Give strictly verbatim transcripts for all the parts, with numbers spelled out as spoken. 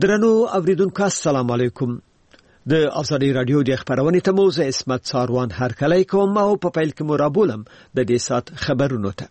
درنو اوریدونکو السلام علیکم. د ازادي رادیو د خبرونې ته موزه اسمت ساروان هر کله کوم او په پیل کې مرابولم د دې سات خبرونو ته.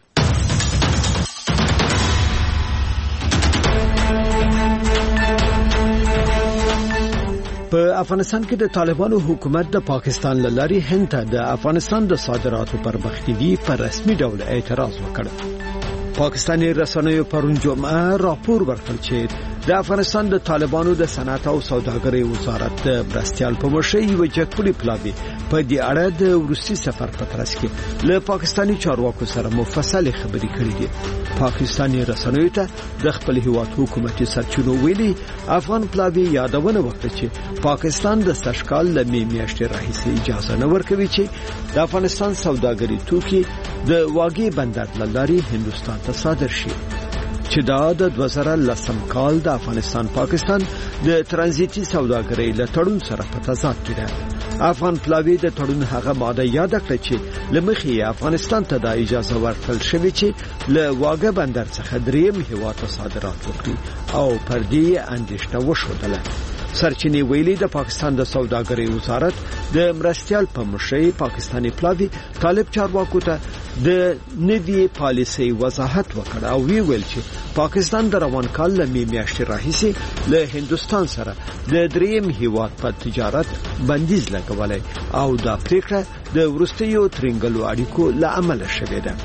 په افغانستان کې د طالبانو حکومت د پاکستان لاري هند ته د افغانستان د صادراتو پر مخنیوي پر رسمي ډول اعتراض وکړ. پاکستاني رسنیو پرون جمعه راپور ورکړ چې د افغانستان د طالبانو د صنعت او سوداګرۍ وزارت د برستیال په مشرۍ یو جګپولي پلاوی په دې اړه د روسي سفر په ترڅ کې له پاکستاني چارواکو سره مفصل خبرې کړې دي. پاکستاني رسنیو ته د خپل هیواد حکومتي سرچینو ویلي افغان پلاوی یادونه وکړه چې پاکستان د سشکال له میاشتې راهیسې اجازه نه ورکوي چې د افغانستان سوداګري توکي د واګي بندر لاري هندستان ته صادر شي، چې دا د دوه زره لسم کال د افغانستان پاکستان د ترانزیتي سوداګرۍ له تړون سره په تضاد کې ده. افغان پلاوی د تړون هغه ماده یاد کړه چې لمخې افغانستان ته د اجازه ورکړل شوې چې له واګه بندر څخه دریم هیواد ته صادرات وکړي او پر دې اندېښنه وښودله. سرچینې ویلي د پاکستان د سوداګرۍ وزارت د مرستیال په مشرۍ پاکستاني پلاوی طالب چارواکو ته د نوي پالیسۍ وضاحت وکړ او وی ویل چې پاکستان د روان کال له میاشتې راهیسې له هندستان سره د دریم هیواد په تجارت بندیز لګولای او دا پریکړه د ورستیو ترنګلو اړیکو له امله شوې ده.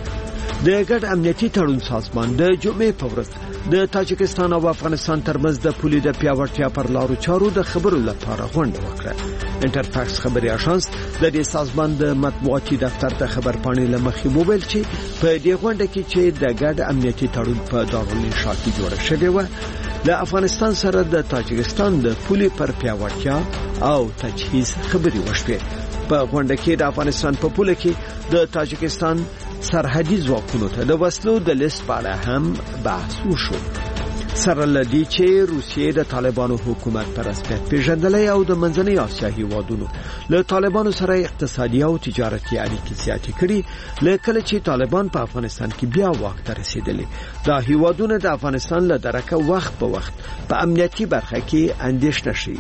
د ګډ امنیتي تړون سازمان د جمعې په ورځ د تاجکستان او افغانستان ترمنځ د پولې د پیاوړتیا پر لارو چارو د خبرو لپاره غونډه وکړه. انټرفاکس خبري اژانس د دې سازمان د مطبوعاتي دفتر د خبرپاڼې لمخې موبایل چې په دې غونډه کې چې د ګډ امنیتي تړون په دارالانشا کې جوړه شوې و د افغانستان سره د تاجکستان د پولې پر پیاوړتیا او تجهیز خبري وشوه. په غونډه کې د افغانستان په پوله کې د تاجکستان سرحدي ځواکونو ته د وسلو د لیست په اړه هم بحث وشو. سره لدی چې روسیې د طالبانو حکومت پر رسمیت پیژندلې او د منځنۍ اسیا هیوادونو له طالبانو سره اقتصادي او تجارتي اړیکې زیاتې کړي لکه چې طالبان په افغانستان کې بیا واک ته رسیدلي. دا هیوادونه د افغانستان له درکه وخت په وخت په امنیتي برخه کې اندېښنه شي.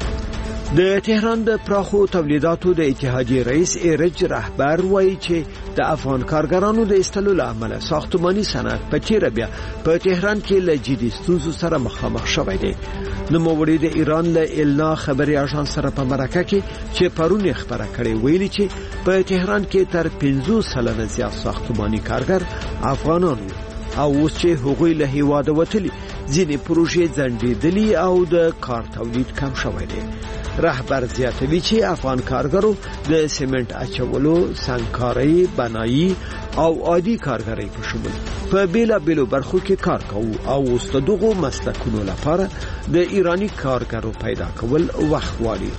د تهران د پراخو تولیداتو د اتحادیې رئیس ایرج رهبر وایي چې د افغان کارګرانو د استلو لامل ساختماني صنعت په تیر بیا په تهران کې له جدي ستونزو سره مخامخ شوی دی. نوموړي د ایران له النا خبري اژانس سره په مرکه کې چې پرون خبره کړې ویلي چې په تهران کې تر پنځوس سلنه زیات ساختماني کارګر افغانان او اوس چې هغوی له هیواده وتلي ځینې پروژې ځنډېدلې او د کار تولید کم شوی دی. رهبر زیاتوي چې افغان کارګرو د سیمنټ اچولو، سنگکارۍ، بنایي او عادي کارګرۍ په شمول په بیلا بیلو برخو کې کار کوي او اوس دغه مسلکونو لپاره د ایرانی کارګرو پیدا کول وخت غواړي.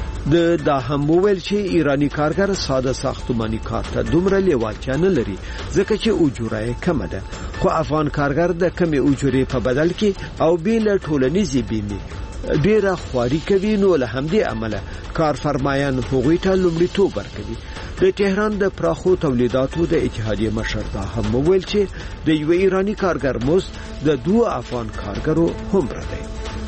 د دا هم ویل چې ایرانی کارګر ساده ساختماني کار ته دومره لیوالتیا نه لري ځکه چې اجوره یې کمه ده، خو افغان کارګر د کمې اجورې په بدل کې او بیل ټولنیزې بیمې ډیره خواري کوي، نو له همدې عمله کارفرمایان هغوی ته لومړیتوب ورکوي. د تهران د پراخو تولیداتو د اتحادیې مشر دا هم ویل چې د یو ایرانی کارګر مزد د دوه افغان کارګرو هومره دی.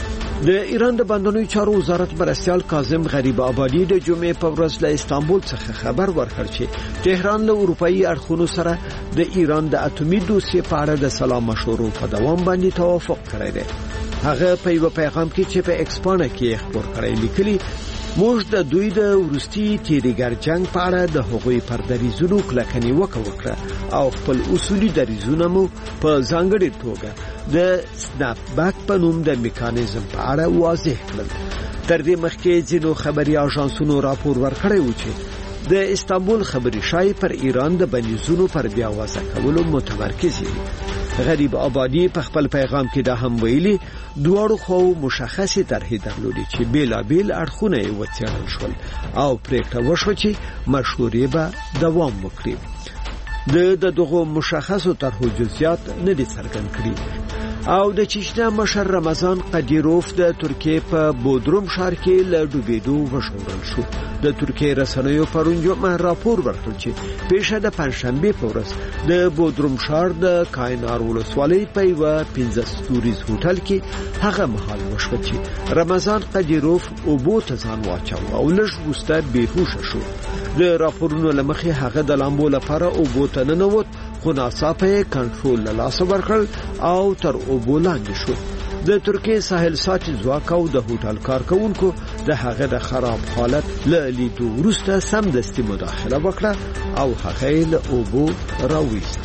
د ایران د بندرونو چارو وزارت مرستیال کاظم غریب آبادی د جمعې په ورځ له استانبول څخه خبر ورکړ چې تهران له اروپאי اړخونو سره د ایران د اټومي دوسیې په اړه د سلام مشورو په دوام باندې توافق کړی دی. هغه په یو پیغام کې چې په ایکسپانه کې خبر کړی لیکلي موږ د دوی د ورستي تیریګر جنگ په اړه د هغوی پر دریزونو کلکه نیوکه وکړه او خپل اصولي دریزونه مو په ځانګړې توګه د سناپ بیک په نوم د میکانیزم په اړه واضح کړل. تر دې مخکې ځینو خبري اژانسونو راپور ورکړی و چې د استانبول خبري شای پر ایران د بندیزونو پر بیا وضع کولو متمرکز دي. غریب آبادی په خپل پیغام کې دا هم ویلي دواړو خو مشخصه طرحې درلودې چې بیلا بیل اړخونه یې وڅېړل شول او پریکړه وشوه چې مشورې به دوام وکړي. د دغه مشخصو طرحو جزئیات نه دي څرګند کړي. او د چچنیا مشر رمضان قدیروف د ترکیه په بودروم ښار کې له ډوبېدو وژغورل شو. د ترکیه رسنیو پرون جمعه راپور ورکړ چې پیښه د پنځشنبه په ورځ د بودروم ښار د کاینار ولسوالۍ په یوه پنځه ستوریز هوټل کې هغه مهال وشوه چې رمضان قدیروف اوبو ته ځان واچاوه او لږ وروسته بېهوشه شو. د راپورونو له مخې هغه د لامبو لپاره اوبو ته ننوت، خو ناڅاپه یې کنټرول له لاسه ورکړ او تر اوبو لاندې شو. د ترکیه ساحل ساتي ځواک او د هوټل کارکونکو د هغه د خراب حالت له لیدو وروسته سمدستي مداخله وکړه او هغه یې له اوبو راوویست.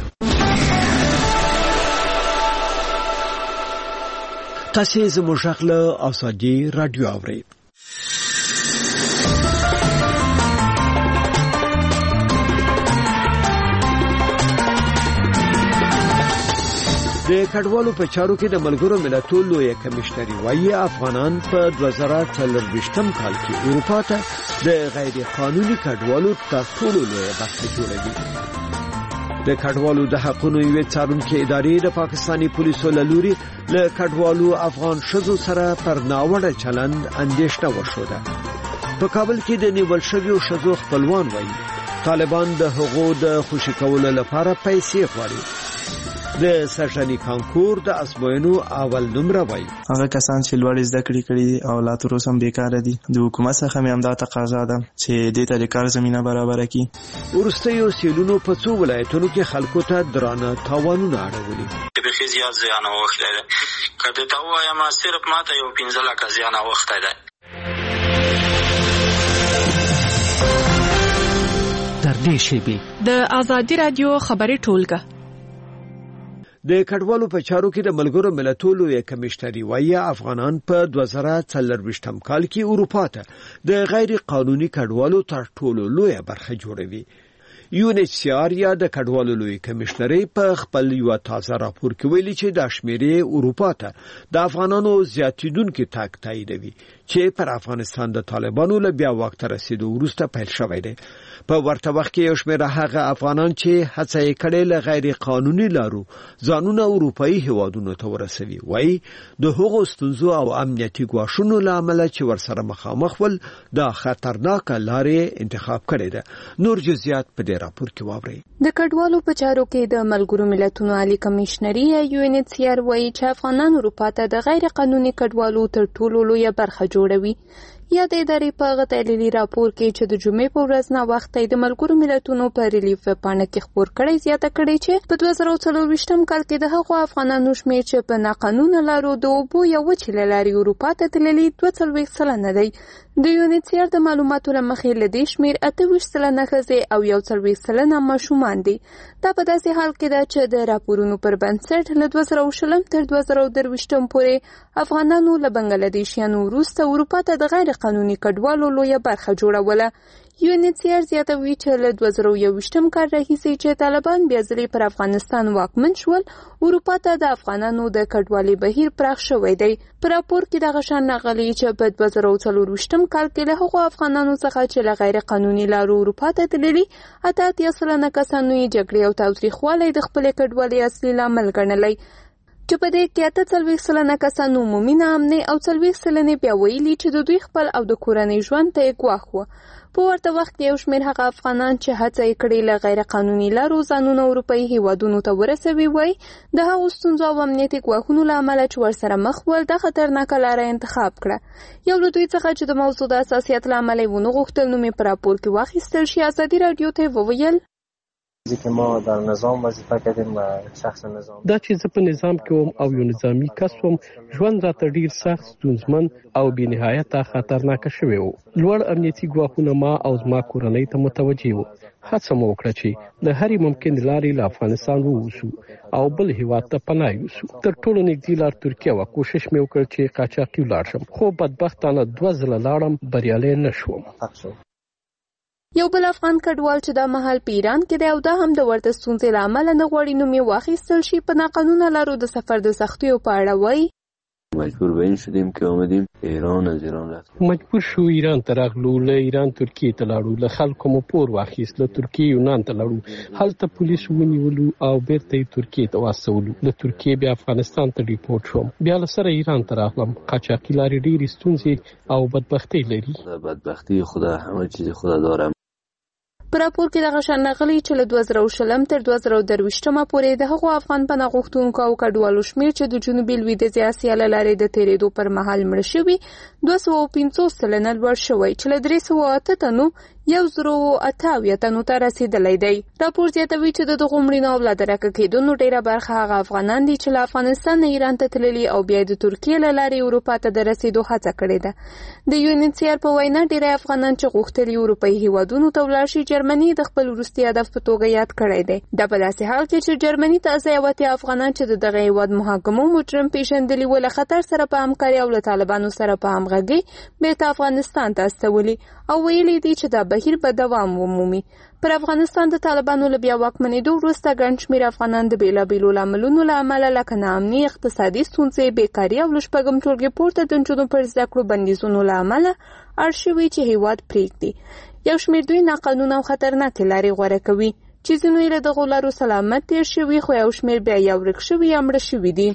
تاسې زموږ غږ له آزادي راډیو اورئ. د کډوالو په چارو کې د ملګرو ملتونو لوی کمشنري وايي افغانان په دوه زره څلرویشتم کال کې اروپا ته د غیر قانوني کډوالو تر ټولو لوی برخه جوړوي. د کډوالو د حقوقو یوې څارونکې ادارې د پاکستاني پولیسو له لوري له کډوالو افغان ښځو سره پر ناوړه چلند اندېښنه وشوده. په کابل کې د نیول شویو ښځو خپلوان وايي طالبان د هغو د خوشي کولو لپاره پیسې غواړي. د سرشنی کانکور د ازموینو اول نمره وای هغه کسان چې لوړ زده کړې کړي او لا تر اوسه بیکاره دي د حکومت څخه مې همدا تقاضا ده چې دې ته د کار زمينه برابر کړي. ورستیو سیلونو په څو ولایتونو کې خلکو ته درانه تاوانونه اړولي. د بخي زیات زیان وخت دی کله ته وایم صرف ماته یو پنځه لک زیان وخت دی. در دې شیبه د آزادي رادیو خبري ټولګه د کډوالو په چارو کې د ملګرو ملتونو یو کمشنري وايي افغانان په دوه زره څلرویشتم کال کې اروپا ته د غیر قانوني کډوالو تر ټولو لوی برخه جوړوي. یو ان ایچ سی آر یا د کډوالو لوی کمشنري په خپل یو تازه راپور کې ویلي چې د شمیرې اروپا ته د افغانانو زیاتیدونکو تاک تاییدوي چې پر افغانستان د طالبانو له بیا وخت رسیدو وروسته پیل شوی دی. په ورته وخت کې یو شمېر هغه افغانان چې هڅه یې کړې له غیر قانوني لارو ځانونه اروپאי هیوادونو ته ورسوي وایي د هغو ستونزو او امنیتي ګواښونو له امله چې ورسره مخامخ ول د خطرناک لارې انتخاب کړی ده. نور جزئیات په دې راپور کې واورئ. د کډوالو په چارو کې د ملګرو ملتونو عالی کمشنري یا یو ان ایچ سی آر وايي چې افغانان اروپا ته د غیر قانوني کډوالو تر ټولو لوی برخه جوړوي. یا د ادارې په غتېلي راپور کې چې د جمعې په ورځ نه وخت د ملګرو ملتونو په ریلیف پاڼه کې خبر کړی زیاته کړی چې په دوه زره څلرویشتم کال کې د هغو افغانانو شمېر چې په ناقانونه لارو د اوبو یا وچې له لارې اروپا ته تللي دوه څلوېښت سلنه دی. د یو ان ایچ سی آر د معلوماتو له مخې له دې شمېر اته ویشت سلنه ښځې او یو څلوېښت سلنه ماشومان دي. دا په داسې حال کې ده چې د راپورونو پر بنسټ له دوه زره شلم تر دوه زره درویشتم پورې افغانانو له بنګلادیشیانو وروسته اروپا ته د غیر قانوني کډوالو لویه برخه جوړوله. یو ان ایچ سی آر زیاتوي چې له دوه زره یوویشتم کال راهیسې چې طالبان بیا ځلې پر افغانستان واکمن شول اروپا ته د افغانانو د کډوالۍ بهیر پراخ شوی دی. په راپور کې دغه شان راغلی چې په دوه زره څلرویشتم کال کې له هغو افغانانو څخه چې له غیر قانوني لارو اروپا ته تللي اته اتیا سلنه کسانو یې جګړې او تاوتریخوالی د خپلې کډوالۍ اصلي لامل ګڼلی چې په دې کې اته څلوېښت سلنه کسانو عمومي ناامنۍ او څلوېښت سلنې بیا ویلي چې د دوی خپل او د کورنۍ ژوند ته یې ګواښ وه. په ورته وخت کې یو شمېر هغه افغانان چې هڅه یې کړې له غیر قانوني لارو ځانونه اروپایي هیوادونو ته ورسوي وایي د هغو ستونزو او امنیتي ګواښونو له امله چې ورسره مخ ول دا خطرناکه لاره انتخاب کړه. یو له دوی څخه چې د موضوع د حساسیت له امله یې ونه غوښتل نوم یې په راپور کې واخیستل شي ازادي راډیو ته وویل که ما در نظام وظیفه کردیم و شخص نظام دا چې زه په نظام کې وم او یو نظامی کس وم ژوند راته ډیر سخت ستونزمن او بې نهایته خطرناک شوی و. لوړ امنیتي ګواښونه ما او زما کورنۍ ته متوجه وو. هڅه مو وکړه چې د هرې ممکن لارې له افغانستان ووځو او بل هیواد ته پناه یوسو. تر ټولو نږدې لار ترکیه وه. کوشش مې وکړ چې قاچاقي ولاړ شم خو بدبختانه دوه ځله لاړم بریالی نه شوم. یو بل افغان کډوال چې دا مهال په ایران کې دی او دا هم د ورته ستونزې له امله نه غواړي نوم یې واخیستل شي په ناقانونه لارو د سفر د سختیو په اړه وایي مجبور به این شدیم که آمدیم ایران. از ایران رفتیم مجبور شو ایران ته راغلو. له ایران ترکیه ته لاړو. له خلکو مو پور واخیست. له ترکیه یونان ته لاړو. هلته پولیس ونیولو او بیرته ترکیه ته واستولو. له ترکیه بیا افغانستان ته ریپورټ شوم. بیا له سره ایران ته راغلم. قاچاقي لارې ډېرې ستونزې او بدبختۍ لري. بدبختی خدا همه چیز خدا داره. په راپور کې دغه شان راغلي چې له دوه زره شلم تر دوه زره درویشتمه پورې د هغو افغان پناه غوښتونکو او کډوالو شمېر چې د جنوبي لویدیځې اسیا له لارې د تېرېدو پر مهال مړه شوي دوه سوه پنځوس سلنه لوړ شوی چې له درې سوه اته تنو یو زرو اته اویا تنو ته رسېدلی دی. راپور زیاتوي چې د دغو مړینو او له درکه کېدونو ډېره برخه هغه افغانان دي چې له افغانستان نه ایران ته تللي او بیا د ترکیې له لارې اروپا ته د رسېدو هڅه کړې ده. د یو ان ایچ سی آر په وینا ډېری افغانان چې غوښتلي اروپایي هیوادونو ته ولاړ شي جرمني د خپل وروستي هدف په توګه یاد کړی دی. دا په داسې حال کې چې جرمني ته ځای اتیا افغانان چې د دغه هیواد محاکمو مجرم پیژندلي و له خطر سره په همکاري او له طالبانو سره په همغږۍ بېرته افغانستان ته استولي او ویلي دي چې دا بهیر به دوام ومومي. پر افغانستان د طالبانو له بیا واکمنېدو وروسته ګڼ شمېر افغانان د بېلابېلو لاملونو له امله لکه ناامني، اقتصادي ستونزې، بېکاري او له شپږم ټولګې پورته د نجونو پر زده کړو بندیزونو له امله اړ شوي چې هیواد پرېږدي. یو شمېر دوی ناقانونه او خطرناکې لارې غوره کوي چې ځینو یې له دغو لارو سلامت تېر شوي خو یو شمېر بیا یا ورک شوي یا مړه شوي دي.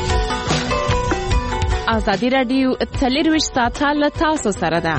ازادي راډیو څلېرویشت ساعته له تاسو سره ده.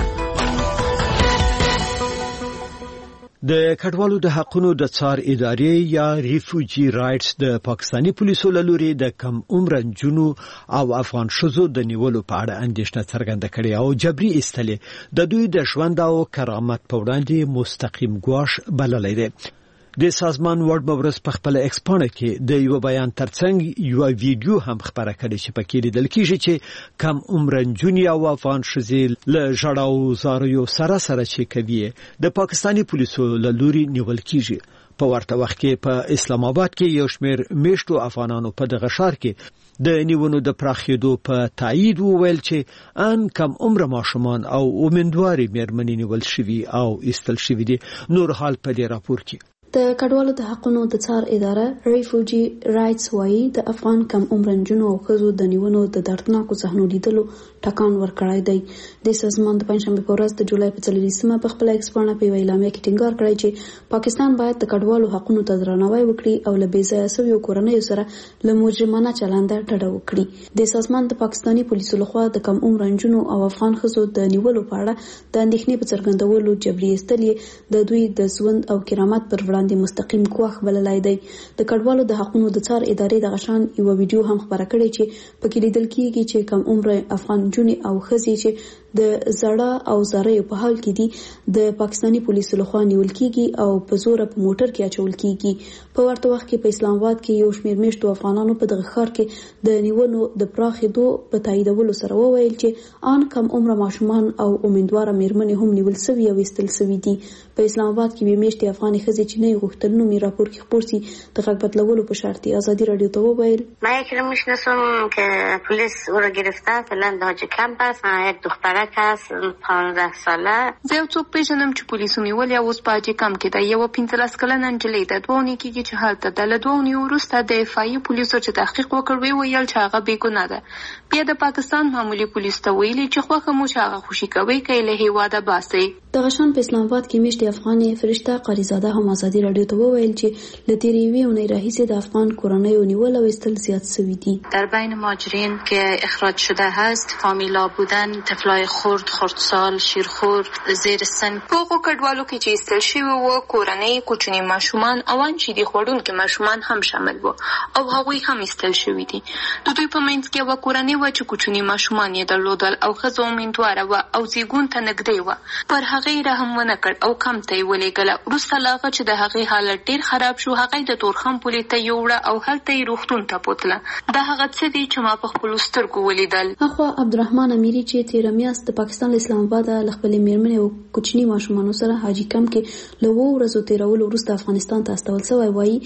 د کډوالو د حقونو د څار ادارې یا ریفوجی رائټس د پاکستانی پولیسو له لوري د کم عمر نجونو او افغان ښځو د نیولو په اړه اندېښنه څرګنده کړې او جبري ایستلې د دوی د ژوند او کرامت په وړاندې مستقیم ګواښ بللی دی. د سازمان ورډ مورس په خپل ایکسپانه کې د یو بیان ترڅنګ یو ویډیو هم خبره کړې چې پکې لیدل کېږي چې کم عمر نجونې او افغان ښځې له ژړاو زاریو سره سره چې کوي د پاکستانی پولیسو له لوري نیول کېږي. په ورته وخت کې په اسلام آباد کې یو شمېر میشتو افغانانو په دغه ښار کې د نیونو د پراخېدو په تایید وویل چې ان کم عمر ماشومان او امیندوارې مېرمنې نیول شوي او ایستل شوي دي. نور حال په دې راپور کې د کډوالو د حقونو د څار اداره ریفوجی رائټس وایي د افغان کم عمر نجونو او ښځو د نیونو د دردناکو صحنو لیدلو ټکان ورکړی دی. د سازمان د پنځشنبې په ورځ د جولای په څلوېښتمه په خپله ایکسپانه په یوه اعلامیه کې ټینګار کړی چې پاکستان باید د کډوالو حقونو ته درناوی وکړي او له بې ځایه شویو کورنیو سره له مجرمانه چلنده ډډه وکړي. د سازمان د پاکستاني پولیسو لخوا د کم عمر نجونو او افغان ښځو د نیولو په اړه د اندېښنې په څرګندولو جبري ایستل یې د دوی د ژوند او کرامت پر وړاندې مستقیم ګواښ بللی دی. د کډوالو د حقونو د څار ادارې دغه شان یوه ویډیو هم خپره کړې چې پکې لیدل کېږي چې کم عمر افغان نجونې او ښځې چې د زړه او زاریو په حال کې دي د پاکستاني پولیسو لخوا نیول کېږي او په زوره په موټر کې اچول کېږي. په ورته وخت کې په اسلام آباد کې یو شمېر میشتو افغانانو په دغه ښار کې د نیولو د پراخېدو په تاییدولو سره وویل چې ان کم عمره ماشومان او امیندواره مېرمنې هم نیول سوي او ایستل سوي دي. په اسلام آباد کې یوې میشتې افغانې ښځې چې نه یې غوښتل نوم یې راپور کې خپور سي د غږ بدلولو په شرط ازادي رادیو ته وویل من یکی رو میشناسم که پلیس او رو گرفته فعلا داج کمپ است. یک دخترک است پانزده ساله. زه یو څوک پیژنم چې پولیسو نیولې اوس په حاجي کمپ کې ده. یوه پنځلس کلنه نجلۍ ده. دوه اونۍ کېږي چې هلته ده. له دوه اونۍ وروسته د افایي پولیسو چې تحقیق وکړ وویل چې هغه بېګناه ده. بیا د پاکستان معمولي پولیسو ته ویلي چې خوښه مو چې هغه خوشي کوئ که یې له هېواده باسئ. دغه شان په اسلام آباد کې میشتې افغانې فرشته قاریزاده هم ازادي رادیو ته وویل چې له تېرې یوې اونۍ راهیسې د افغان کورنیو نیول او ایستل زیات شوي دي. در بین مهاجرین که اخراج شده هست فامیلا بودن، طفلای خرد، خردسال، شیرخور، زیر سن. په هغو کډوالو کې چې ایستل شوي وو کورنۍ، کوچني ماشومان او ان شیدې خوړونکي ماشومان هم شامل وو او هغوی هم ایستل شوي دي. د دوی په منځ کې یوه کورنۍ وه چې کوچني ماشومان یې درلودل او ښځه امیندواره وه او زیږون ته نږدې وه. پر هغې رحم ونه کړ او کمپ ته یې ولېږله. وروسته له هغه چې د هغې حالت ډېر خراب شو هغه یې د تورخم پولې ته یووړه او هلته یې روغتون ته بوتله. دا هغه څه دي چې ما په خپلو سترګو ولیدل. اخوا عبدالرحمن امیري چې تېره میاشت د پاکستان له اسلام آباده له خپلې مېرمنې او کوچني ماشومانو سره حاجي کمپ کې له اوو ورځو تېرولو وروسته افغانستان ته استول سوی وایي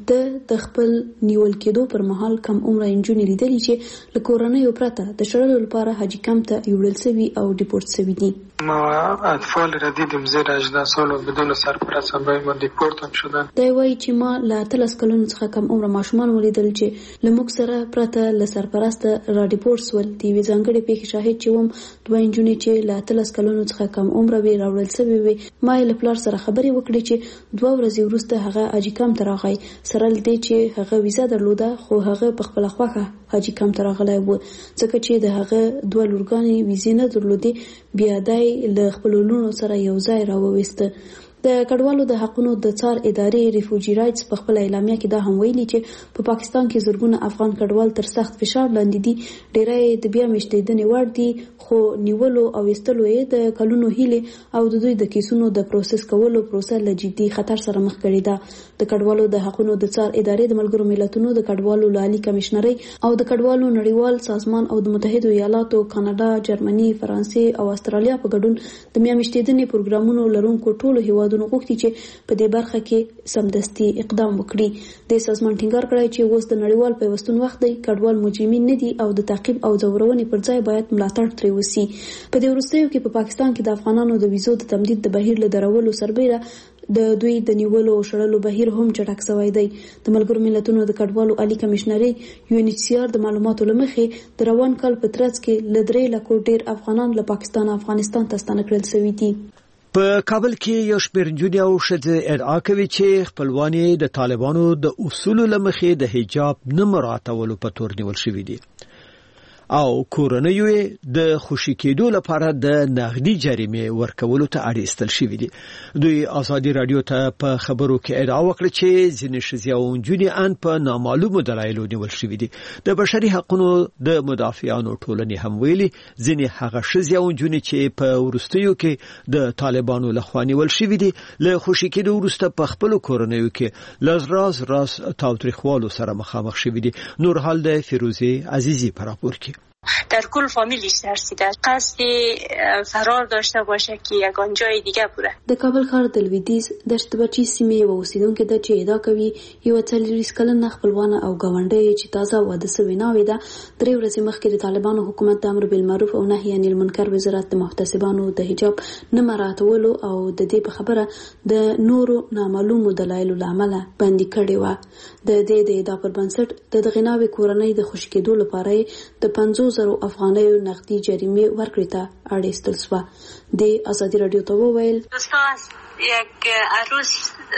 د خپل نیول کېدو پر مهال کم عمره نجونې لیدلې چې له کورنیو پرته د شړلو لپاره حاجي کمپ ته یوړل شوي او ډیپورت شوي دي. ما اطفال را دیدیم زیر هجده سال و بدون سرپرست برای ما دیپورت هم شدن. دی وایي چې ما له اتلس کلونو څخه کم عمره ماشومان ولیدل چې له موږ سره پرته له سرپرسته را ډیپورت سول. د یوې ځانګړې پېښې شاهد چې وم، دوه نجونې چې له اتلس کلونو څخه کم عمره وې راوړل شوې وې. ما یې له پلار سره خبرې وکړې چې دوه ورځې وروسته هغه حاجي کمپ ته راغی، سره له دې چې هغه ویزه درلوده، خو هغه په خپله خوښه حاجي کمپ ته راغلی و، ځکه چې د هغه دوه لورګانې ویزې نه درلودې. بیا دی له خپلو لوڼو سره یو ځای راوویسته. د کډوالو د حقونو د څار ادارې ریفوجی رایټس په خپل اعلامیه کې دا هم ویلي چې په پاکستان کې زرګونه افغان کډوال تر سخت فشار لاندې دي. ډیری د بیا میشتېدنې وړ دي، خو نیولو او ایستلو یې د کلونو هیلې او د دوی د کیسونو د پروسس کولو پروسه له جدي خطر سره مخ کړې ده. د کډوالو د حقونو د څار ادارې د ملګرو ملتونو د کډوالو لالي کمشنري او د کډوالو نړیوال سازمان او د متحده ایالاتو، کاناډا، جرمني، فرانسې او استرالیا په ګډون د بیا میشتېدنې پروګرامونو لرونکو ټولو هیوادونو غوښتي چې په دې برخه کې سمدستي اقدام وکړي. د سازمان ټینګار کړی چې اوس د نړیوال پیوستون وخت دی، کډوال مجرمین نه دي او د تعقیب او ځورونې پر ځای باید ملاتړ ترې وسی. په دې وروستیو کې په پا پاکستان کې د افغانانو د ویزو د تمدید د بهیر له درولو سربېره د دوی د نیولو او شړلو بهیر هم چټک شوی دی. د ملګرو ملتونو د کډوالو عالی کمشنري یو ان ایچ سی آر د معلوماتو له مخې د روان کال په ترڅ کې له درې لکو ډیر افغانان له پاکستان افغانستان ته ستانه کړل شوي دي. په کابل کې یو شمېر نجونې او ښځې ادعا کوي چې خپلوان د طالبانو د اصولو له مخې د حجاب نه مراعاتولو په تور نیول شوي دي او کورنیو د خوشي کېدو لپاره د نغدي جریمې ورکولو ته اړ ایستل شوي دي. دوی ازادي رادیو ته په خبرو کې ادعا وکړه چې ځینې ښځې او نجونې ان په نامعلومو دلایلو نیول شوي دي. د بشري حقوقو د مدافعانو ټولنې هم ویلي ځینې هغه ښځې او نجونې چې په وروستیو کې د طالبانو لخوا نیول شوي دي له خوشي کېدو وروسته په خپلو کورنیو کې له راز راز تاوتریخوالو سره مخامخ شوي دي. نور حال د فیروزه عزیزی پر راپور کې. در کل فامیلش ترسیده، قصد فرار داشته باشه که یگان جای دیگه بره. د کابل ښار د لویدیځ دشت بچی سیمې و اوسیدونکو د چې ادعا کوي یو څلوریز کلنه خپلوانه او ګاونډي چې تازه واده شوی ناوې ده، درې ورځې مخکې د طالبانو حکومت د امر بالمعروف او نهي عن المنکر وزارت د محتسبانو د حجاب نه مراعاتولو او د دې په خبره د نورو نامعلومو دلایلو لامل باندې کړي و. د دې د ادعا پر بنسټ د دغه ناوې کورنۍ د خوشی کېدو لپاره د پنځوس زره افغانیو نقدي جریمه ورکړې ته اړ ایستل شوه. د ازادي رادیو ته وویل استاد یک عروس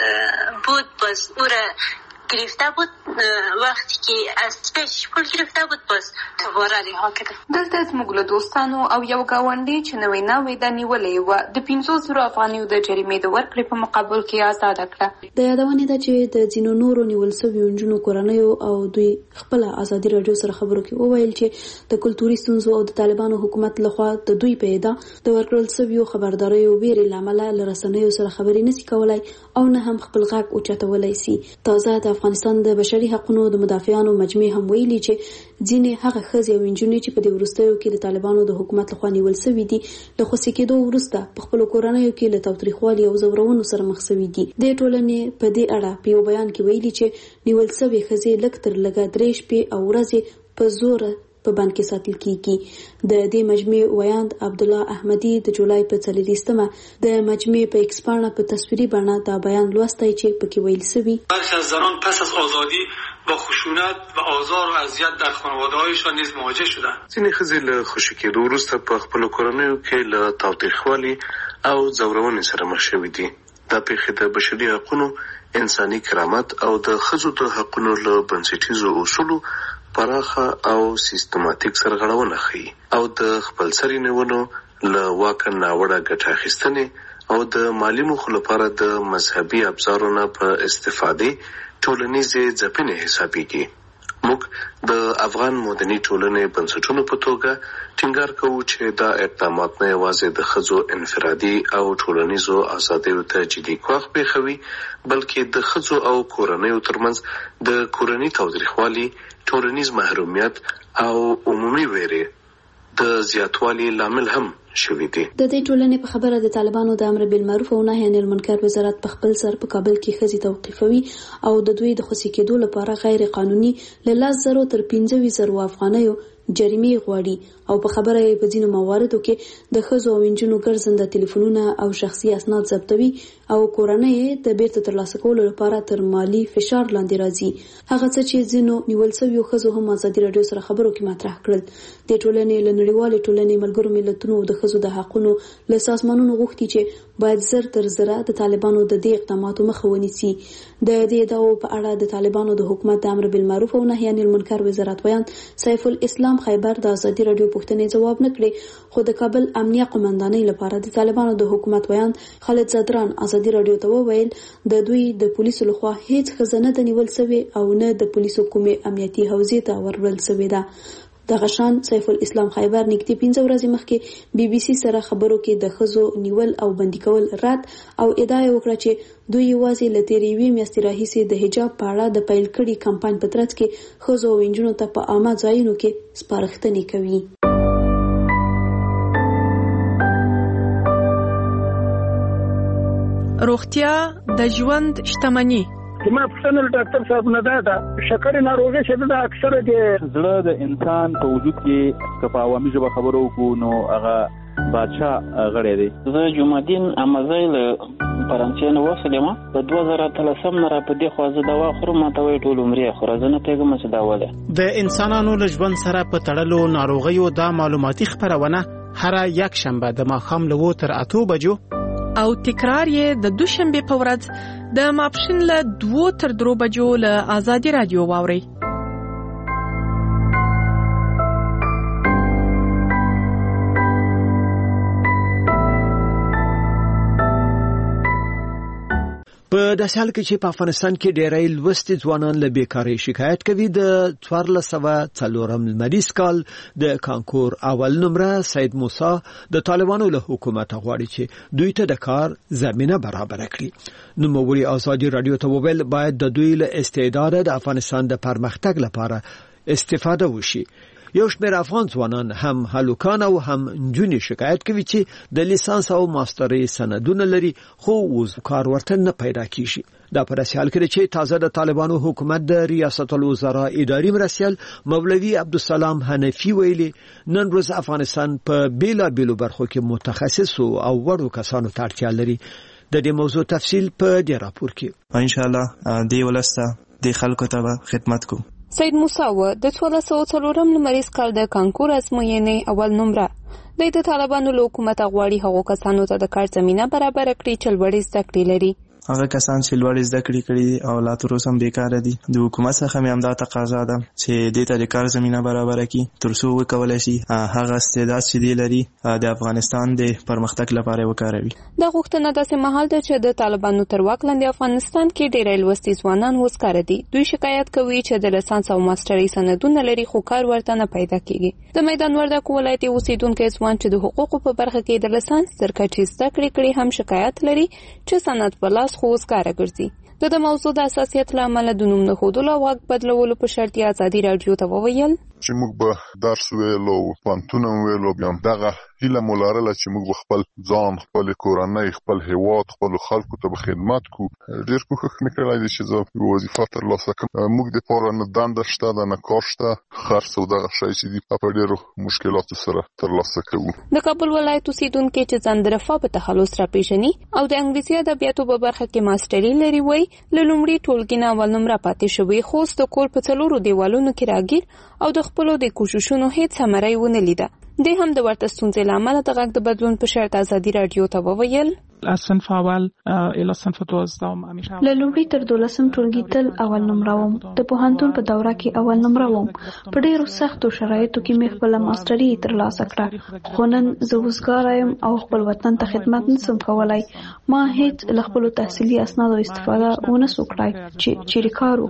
بود باز او را گرفته بود، وقتی که از پیش پول گرفته بود باز دوباره رها کرد. دلته زموږ له دوستانو او یو گاونډي چې نوې ناوې د نیولې و د پنځوس زره افغانیو د جریمې د ورکړې په مقابل کې آزاد کړه. د یادونه ده چې د ځینو نورو نیول شویو نجونو کورنیو او دوی خپل ازادي رادیو سره خبرو کې وویل چې د کلتوري ستونزو او د طالبانو حکومت لخوا د دوی په ادعا د ورکړل شویو خبرداريو ویرې لامل له رسنیو سره خبرې نشي کولای او نه هم خپل غږ اوچتولای شي. تازه د افغانستان د بشري حقوقو د مدافعانو مجمع هم ویلي چې ځینې هغه ښځې او نجونې چې په دې وروستیو کې د طالبانو د حکومت لخوا نیول شوي دي له خوشي کېدو وروسته په خپلو کورنیو کې له تاوتریخوالي او ځورونو سره مخ شوي دي. د ټولنې په دې اړه په یو بیان کې ویلي چې نیول شوي ښځې لږ تر لږه درې شپې او ورځې په زوره په بند کې ساتل کیږي. د دې مجمع ویاند عبدالله احمدی د جولای په څلورویشتمه د مجمع په ایکس پاڼه په تصویري بڼه دا بیان لوستی چې پکې ویل شوي برخی از زنان پس از آزادی با خشونت و آزار و اذیت در خانواده‌هایشان نیز مواجه شدند. ځینې ښځې له خوشي کېدو وروسته په خپلو کورنیو کې له تاوتریخوالي او ځورونې سره مخ شوي دي. دا پیښې د بشري حقوقو، انساني کرامت او د ښځو د حقوقو له بنسټیزو اصولو پراخه او سیستماتیک سرغړونه ښيي او د خپلسري نیولو له واکه ناوړه ګټه اخیستنې او د مالي موخو لپاره د مذهبي ابزارونو په استفادې ټولنیزې ځپنې حسابېږي. موږ د افغان مدني ټولنې بنسټونو په توګه ټینګار کوو چې دا اقدامات نه یوازې د ښځو انفرادي او ټولنیزو ازادیو ته جدي ګواښ پېښوي، بلکې د ښځو او کورنیو ترمنځ د کورني تاوتریخوالي، ټولنیز محرومیت او عمومي ویرې د زیاتوالي لامل هم شوي دي. د دې ټولنې په خبره د طالبانو د امر بالمعروف او نهي عن المنکر وزارت په خپل سر په کابل کې ښځې توقیفوي او د دوی د خوشي کېدو لپاره غیر قانوني له لاس زرو تر پنځه زرو افغانیو جریمې غواړي او په خبره یې په ځینو مواردو کې د ښځو او نجونو ګرځنده ټلیفونونه او شخصي اسناد ضبطوي او کورنۍ د بیرته ترلاسه کولو لپاره تر مالی فشار لاندې راځي. هغه څه چې ځینو نیول شویو ښځو هم ازادي راډیو سره خبرو کې مطرح کړل. د ټولنې له نړیوالې ټولنې ملګرو ملتونو د ښځو د حقونو له سازمانونو غوښتي چې باید زر تر زره د طالبانو د دې اقداماتو مخه ونیسي. د دې ادعاو په اړه د طالبانو د حکومت د امر بالمعروف او نهي عن المنکر وزارت ویان سیف الاسلام خیبر د ازادي راډیو پوښتنې جواب نه کړي، خو د کابل امنیه قومندانۍ لپاره د طالبانو د حکومت ویان خالد زدران ازادي راډیو ته وویل د دوی د پولیسو لخوا هیڅ ښځه نه ده نیول شوې او نه د پولیسو کومې امنیتي حوزې ته وروړل شوې ده. دغه شان سیف الاسلام خیبر نږدې پنځه ورځې مخکې بي بي سي سره خبرو کې د ښځو نیول او بندي کول رد او ادعا وکړه چې دوی یوازې له تېرې یوې میاشتې راهیسې د حجاب په اړه د پیل کړي کمپاین په ترڅ کې ښځو او نجونو ته په عامه ځایونو کې سپارښتنې کوي. روغتیا د ژوند شتمني. زما پوښتنه له ډاکټر صاحب نه ده ده شکرې ناروغي چې ده اکثره د زړه د انسان په وجود کې که په عوامي ژبه خبرو وکړو نو هغه بادشاه غړی دی. زه جمعدین امزی له فرانسې نه وسلم په دوه زره اتلسم نه را په دې خوا زه دوا خورم ماته وایي ټول عمرې خوره زه نه پوهېږم چې دا ولې. د انسانانو له ژوند سره په تړلو ناروغیو دا معلوماتي خپرونه هره یک شنبه د ماښام له اووه تر اتو بجو او تکرار یې د دوشنبه په ورځ د ماپښین له دوه تر درو بجو له ازادي رادیو واوري. په داسې حال کې چې په افغانستان کې ډېری لوستي ځوانان له بیکارۍ شکایت کوي، د څوارلس سوه څلورم لمریز کال د کانکور اول نمره سید موسی د طالبانو له حکومت غواړي چې دوی ته د کار زمینه برابر کړي. نوموړي ازادي رادیو ته وویل باید د دوی له استعداد د افغانستان د پرمختګ لپاره استفاده وشي. یو شمېر افغان ځوانان هم هلوکان او هم نجونې شکایت کوي چې د لیسانس او ماسترۍ سندونه لري خو اوس کار ورته نه پیدا کیږي. دا په داسې حال کې چې تازه د طالبانو حکومت د ریاست الوزرا اداري مرستیال مولوي عبدالسلام حنفي ویلي نن ورځ افغانستان په بیلابیلو برخو کې متخصص او وړو کسانو ته اړتیا لري. د دې موضوع تفصیل په دې راپور کې ان شاء الله دې ولسته د خلکو ته خدمت کوو. سید موسی و د څوارلس سوه څلورم لمریز کال د کانکور ازموینې اول نمره د طالبانو له حکومت غواړي هغو کسانو ته د کار زمینه برابر کړي چې لوړې زده کړې لري. هغه کسان چې لوړې زده کړې کړي او لا تر اوسه هم بیکاره دي د حکومت څخه مې همدا تقاضا ده چې دې ته د کار زمینه برابره کړي تر څو وکولی شي هغه استعداد چې دی لري د افغانستان د پرمختګ لپاره وکاروي. دا غوښتنه داسې مهال ده چې د طالبانو تر واک لاندې افغانستان کې ډېری لوستي ځوانان وسکاره دي. دوی شکایت کوي چې د لیسانس او ماسترۍ سندونه لري خو کار ورته نه پیدا کیږي. د میدان وردګ ولایت اوسیدونکي ځوان چې د حقوقو په برخه کې د لیسانس تر کچې زده کړې کړي هم شکایت لري چې سند په لاس خو وسکاره ګرځي. د د موضوع د اساسیت له امله د نوم نښودلو او غږ بدلولو په شرط یې ازادي راډیو ته وویل چې موږ به درس ویلو پوهنتون ویلو بیا دغه هیله مو لرله چې موږ خپل ځان خپل کورنۍ خپل هیواد خپل خلکو ته به خدمت کو. ډېر کوښښ مې کړی دی چې زه وظیفه ترلاسه کړم. موږ دپاره نه دنده شته ده نه کار شته، خرڅ او دغه شی چې دي په ډېرو مشکلاتو سره ترلاسه کوو. د کابل ولایت اوسیدونکي چې ځان د رفاه په تخلص راپېژني او د انګلیسي ادبیاتو په برخه کې ماسټري لري وایي له لومړي ټولګي نه اول نمره پاتې شوی خو د کور په څلورو دیوالونو کې راګیر او د خپلو د کوششونو هیڅ ثمره یې ونه لیده. دوی هم د ورته ستونزې له امله د غږ د بدلون په شرط ازادي راډیو ته وویل از صنف اول الی صنف دوازدهم همیشه له لومړي تر دولسم ټولګي تل اول نمره وم. د پوهنتون په دوره کې اول نمره وم. په ډېرو سختو شرایطو کې مې خپله ماسټري ترلاسه کړه خو نن زه وزګاره یم او خپل وطن ته خدمت نشم کولی. ما هیڅ له خپلو تحصیلي اسنادو استفاده ونه سو کړای چې چیرې کار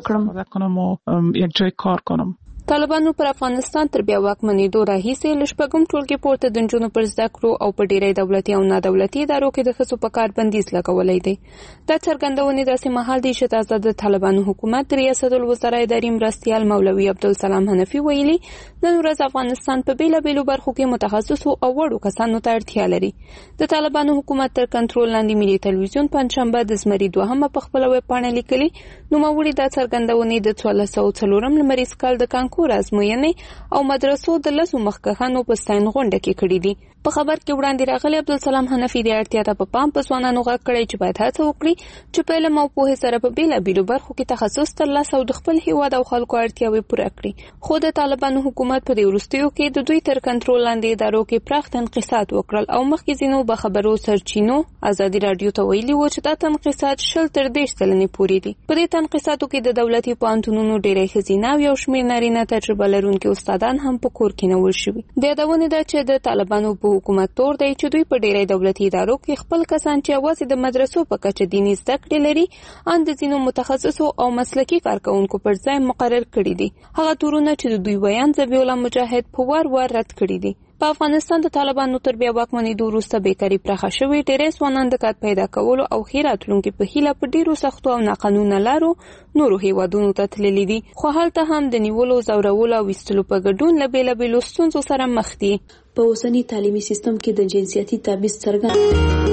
وکړم. یک جای کار کنم. طالبانو پر افغانستان تر بیا واکمنېدو راهیسې له شپږم ټولګي پورته د نجونو پر زده کړو او په ډېری دولتي او نادولتي ادارو کې د ښځو په کار بندیز لګولی دی. دا څرګندونې داسې مهال دی چې تازه د طالبانو حکومت د ریاست الوزرا اداري مرستیال مولوي عبدالسلام حنفي ویلي نن ورځ افغانستان په بیلابیلو برخو کې متخصصو او وړو کسانو ته اړتیا لري. د طالبانو حکومت تر کنټرول لاندې ملي ټلویزیون پنځشنبه د زمري دوهمه په خپله ویبپاڼه لیکلي نوموړي دا څرګندونې د څوارلس سوه څلورم لمریز کال د کانکور ازموینې او مدرسو د لسو مخکښانو په ستاین غونډه کې کړي دي. په خبر کې وړاندې راغلی عبدالسلام حنفي د اړتیا ته په پام په ځوانانو غږ کړی چې باید هڅه وکړي چې په علم او پوهې سره په بیلابیلو برخو کې تخصص ترلاسه او د خپل هیواد او خلکو اړتیاوې پوره کړي. خو د طالبانو حکومت په دې وروستیو کې د دوی تر کنټرول لاندې ادارو کې پراخ تنقیصات وکړل او مخکې ځینو بخبرو سرچینو ازادي راډیو ته ویلي و چې دا تنقیصات شل تر دېرش سلنې پورې دي. په دې تنقیصاتو کې د دولتي پوهنتونونو ډېری ښځینه او یو شمېر نارینه تجربه لرونکي استادان هم په کور کې نیول شوي. د یادونې ده چې د طالبانو په حکومت تور دی چې دوی په ډېری دولتي ادارو کې خپل کسان چې یوازې د مدرسو په کچه دیني زده کړې لري ان د ځینو متخصصو او مسلکي کارکوونکو پر ځای مقرر کړي دي. هغه تورونه چې د دوی ویان ذبیح الله مجاهد په وار وار رد کړي دي. په افغانستان د طالبانو تر بیا واکمنېدو وروسته بیکاري پراخه شوې. ډېری ځوانان د کار پیدا کولو او ښې راتلونکي په هیله په ډېرو سختو او ناقانونه لارو نورو هیوادونو ته تللي دي، خو هلته هم د نیولو، ځورولو او ویستلو په ګډون له بېلابېلو ستونزو سره مخ دي. په اوسني تعلیمي سیستم کې د جنسیتي تبعیض څرګند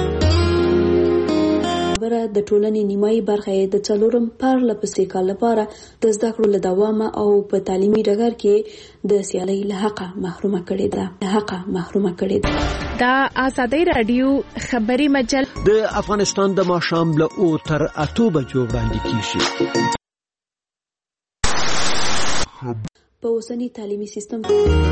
خبره د ټولنې نیمایي برخه یې د څلورم پرله پسې کال لپاره د زده کړو له دوامه او په تعلیمي ډګر کې د سیالۍ له حقه محرومه کړې ده له حقه محرومه کړې ده. دا آزادۍ راډیو خبري مجله د افغانستان د ماښام له او تر اتو بجو وړاندې کیږي. په اوسني تعلیمي سیستم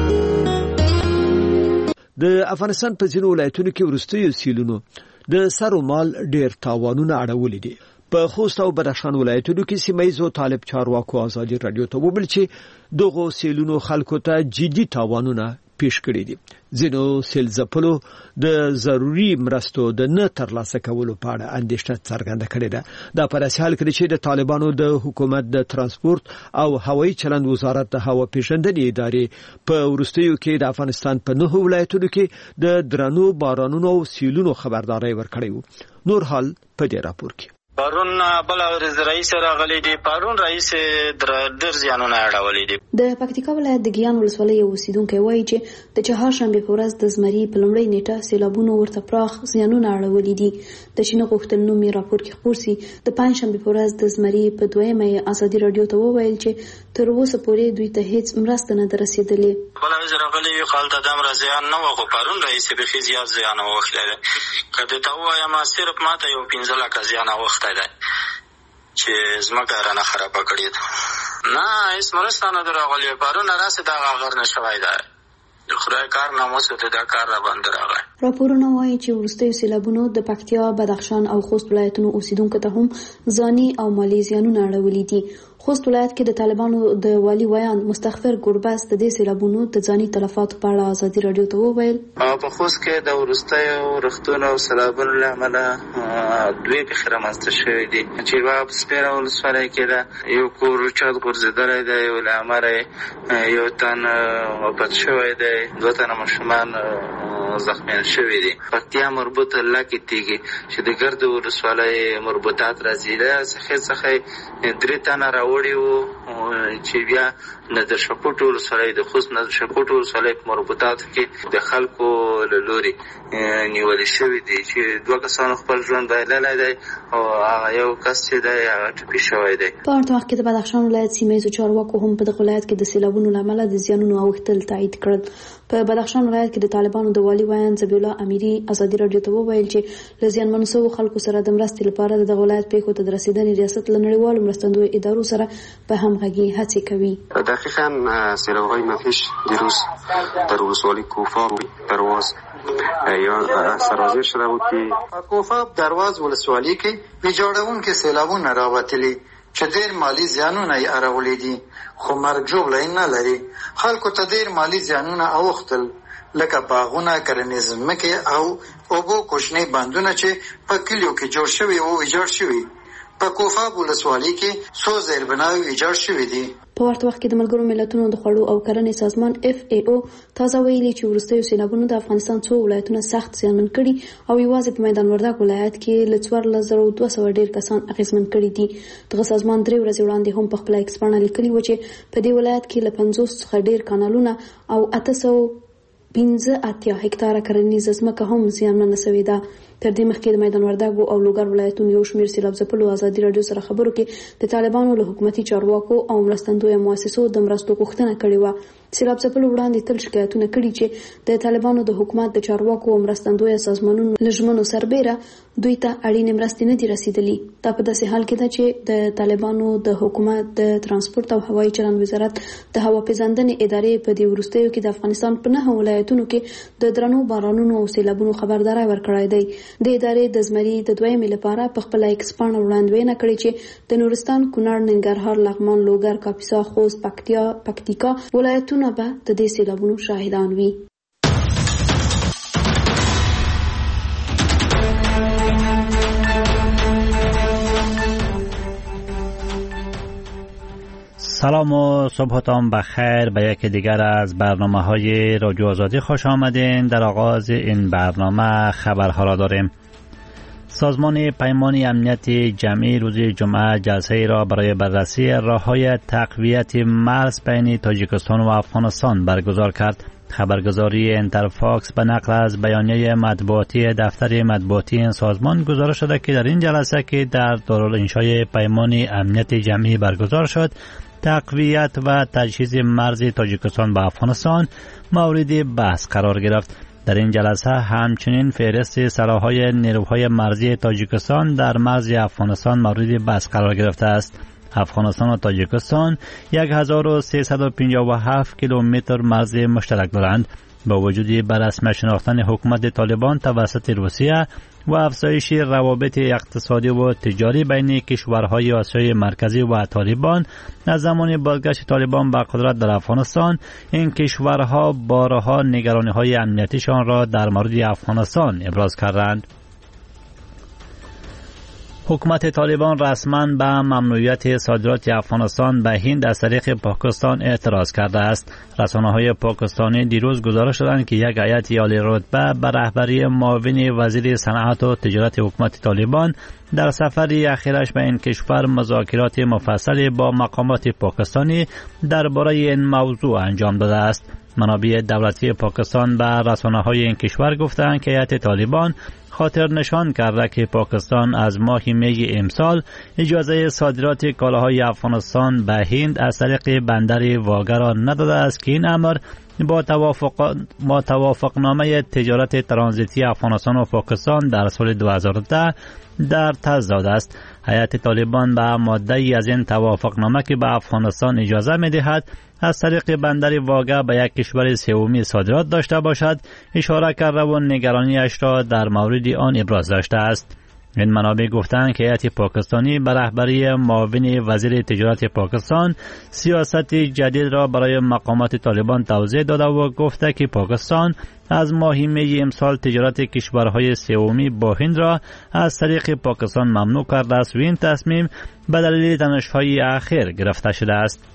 د افغانستان په ځینو ولایتونو کې وروستیو سیلونو د سر او مال ډېر تاوانونه اړولي دي. په خوست او بدخشان ولایتونو کې سیمایزو طالب چارواکو ازادي رادیو ته وویل چې دغه سیلونو خلکو ته جدي تاوانونه پیش کړی دي. ځینو سیل ځپلو د ضروري مرستو د نه ترلاسه کولو په اړه اندېښنه څرګنده کړې ده. دا په داسې حال کې چې د طالبانو د حکومت د ترانسپورت او هوایي چلند وزارت د هوا پیژندنې ادارې په وروستیو کې د افغانستان په نهو ولایتونو کې د درنو بارانونو او سیلونو خبرداري ورکړې وو. نور حال په دې راپور کې. پرون بل ورځ رئیس راغلی دی. پرون رئیس ډېر زیانونه اړولي دي. د پکتیکا ولایت د ګیان ولسوالۍ اوسیدونکو وایي چې د چهارشنبه په ورځ د زمري په لومړۍ نیټه سیلابونو ورته پراخ زیانونه اړولي دي. د چینه غوښتل نومي راپور کې خپور سي د پنځشنبه په ورځ د زمري په دویمه ازادي رادیو ته وویل چې تر اوسه پورې دوی ته هیڅ مرسته نه درسېدلې. بل ورځ راغلی یو خالته دم را زیان نه و، خو پرون رئیس به خي زیات زیان واخلي. کله ته وایم صرف ماته یو پنځه لک زیان واخلي چې زمکه رانه خرابه کړې ده. نه هیڅ مرسته نه راغلې. پرون راسه دا غر نه شوی ده. د خدای کار ناموس ته دا کار را باندې راغی. راپورونه وایي چې وروستیو سیلابونو د پکتیا، بدخشان او خوست ولایتونو اوسیدونکو ته هم ځاني او مالي زیانونه اړولي دي. خوست ولایت کې د طالبانو د والي ویان مستغفر ګورباس د دې سیلابونو د ځاني تلفاتو په اړه ازادي رادیو ته وویل. په خوست کې د وروستیو رختونو او سیلابونو له امله دوی پیښې رامنځته شوې دي چې یوه په سپیره ولسوالۍ کې ده. یو کور چت غورځېدلی دی، یو له امله یو تن وفات شوی دی، دوه تنه ماشومان زخمیان شوي دي. پکتیا مربوط لکې تیږي چې د ګرد ولسوالۍ مربوطات راځي له څخه څخه درې تنه راوړي وو چې بیا نظر شکوټ ولسوالۍ د خوست نظر شکوټ ولسوالۍ په مربوطاتو کې د خلکو له لوري نیول شوي دي چې دوه کسانو خپل ژوند بایللی دی او هغه یو کس چې دی هغه ټپي شوی دی. په ورته وخت کې د بدخشان ولایت سیمهییزو چارواکو هم په دغه ولایت کې د سیلابونو له امله د زیانونو اوښتل تایید کړل. په بدخشان ولایت کې د طالبانو د والي ویان ذبیح الله امیري ازادي رادیو ته وویل چې له زیانمنو شوو خلکو سره د مرستې لپاره د دغه ولایت پیښو ته د رسېدنې ریاست له نړیوالو مرستندویو ادارو سره په همغږي هڅې کوي. دقیقاً سیلاب‌های مفیش دیروز در ولسوالی کوفا درواز یا سرازیر شده بود که کوفا درواز ولسوالی کې ویجاړونکي سیلابونه راوتلي چې ډېر مالي زیانونه یې اړولي دي، خو مرګ ژوبله نه لري. خلکو ته ډېر مالي زیانونه اوښتل لکه باغونه، کرنیز ځمکې او اوبو کوچنۍ بندونه چې په کلیو کې جوړ شوي او ویجاړ شوي. په کوفه ولسوالۍ کې څو زیربناوي ویجاړ شوې دي. په ورته وخت کې د ملګرو ملتونو د خوړو او کرنې سازمان اف ای او تازه ویلي چې وروستیو سیلابونو د افغانستان څو ولایتونه سخت زیانمن کړي او یوازې په میدان وردګ ولایت کې له څوارلس زره دوه سوه ډیر کسان اغېزمن کړي دي. دغه سازمان درې ورځې وړاندې هم په خپله ایکس پاڼه لیکلي و چې په دې ولایت کې له پنځوس څخه ډیر کانالونه او اته سوه پنځه اتیا هکتاره کرنیزه ځمکه هم زیانمنه شوې ده. تر دې مخکې د میدان وردګ او لوګر ولایتونو یو شمېر سیلاب ځپلو ازادي راډیو سره خبرو کې د طالبانو له حکومتي چارواکو او مرستندویه مؤسسو د مرستو غوښتنه کړې وه. سیلاب ځپلو وړاندې تل شکایتونه کړي چې د طالبانو د حکومت د چارواکو او مرستندویه سازمانونو له ژمنو سربیره دوی ته اړینې مرستې نه دي رسیدلي. دا په داسې حال کې ده چې د طالبانو د حکومت د ترانسپورت او هوایي چلند وزارت د هوا پیژندنې ادارې په دې وروستیو کې د افغانستان په نهه ولایتونو کې د درنو بارانونو او سیلابونو خبرداری ورکړی دی. د ادارې د زمري د دویمې لپاره په خپله ایکس پاڼه وړاندوینه کړې چې د نورستان، کونړ، ننګرهار، لغمان، لوګر، کاپیسا، خوست، پکتیا پکتیکا ولایتونه به د دې سیلابونو شاهدان وي. سلام و صبحتان بخیر به یکی دیگر از برنامه های رادیو آزادی خوش آمدین. در آغاز این برنامه خبرها را داریم. سازمان پیمان امنیت جمعی روز جمعه جلسه را برای بررسی راه‌های تقویت مرز بین تاجیکستان و افغانستان برگزار کرد. خبرگزاری انترفاکس به نقل از بیانیه مطبوعاتی دفتر مطبوعاتی این سازمان گزارش شده که در این جلسه که در دارالانشای پیمان امنیت جمعی برگزار شد، تقویت و تجهیز مرز تاجیکستان با افغانستان مورد بحث قرار گرفت. در این جلسه همچنین فهرست سلاح‌های نیروهای مرزی تاجیکستان در مرز افغانستان مورد بحث قرار گرفته است. افغانستان و تاجیکستان یک هزار و سیصد و پنجاه و هفت کیلومتر مرز مشترک دارند. با وجود به رسمی شناختن حکومت طالبان توسط روسیه و افزایش روابط اقتصادی و تجاری بین کشورهای آسیای مرکزی و طالبان از زمان بازگشت طالبان به قدرت در افغانستان، این کشورها بارها نگرانی‌های امنیتیشان را در مورد افغانستان ابراز کردند. حکومت طالبان رسما به ممنوعیت صادرات افغانستان به هند از طریق پاکستان اعتراض کرده است. رسانه‌های پاکستانی دیروز گزارش دادند که یک هیئت عالی رتبه به رهبری معاون وزیر صنعت و تجارت حکومت طالبان در سفری اخیرش به این کشور مذاکرات مفصلی با مقامات پاکستانی درباره این موضوع انجام داده است. منابع دولتی پاکستان به رسانه‌های این کشور گفتند که هیئت طالبان خاطر نشان کرده که پاکستان از ماه می امسال اجازه صادرات کالاهای افغانستان به هند از طریق بندر واگه را نداده است که این امر با توافق با توافقنامه تجارت ترانزیتی افغانستان و پاکستان در سال دو هزار و ده در تضاد است. هیئت طالبان به ماده ای از این توافقنامه که به افغانستان اجازه می دهد از طریق بندر واگه به یک کشور سومی صادرات داشته باشد اشاره کرده و نگرانیش را در مورد آن ابراز داشته است. این منابع گفتند که هیئت پاکستانی به رهبری معاون وزیر تجارت پاکستان سیاست جدید را برای مقامات طالبان توضیح داده و گفته که پاکستان از ماه می امسال تجارت کشورهای سومی با هند را از طریق پاکستان ممنوع کرده است و این تصمیم به دلیل تنش‌های اخیر گرفته شده است.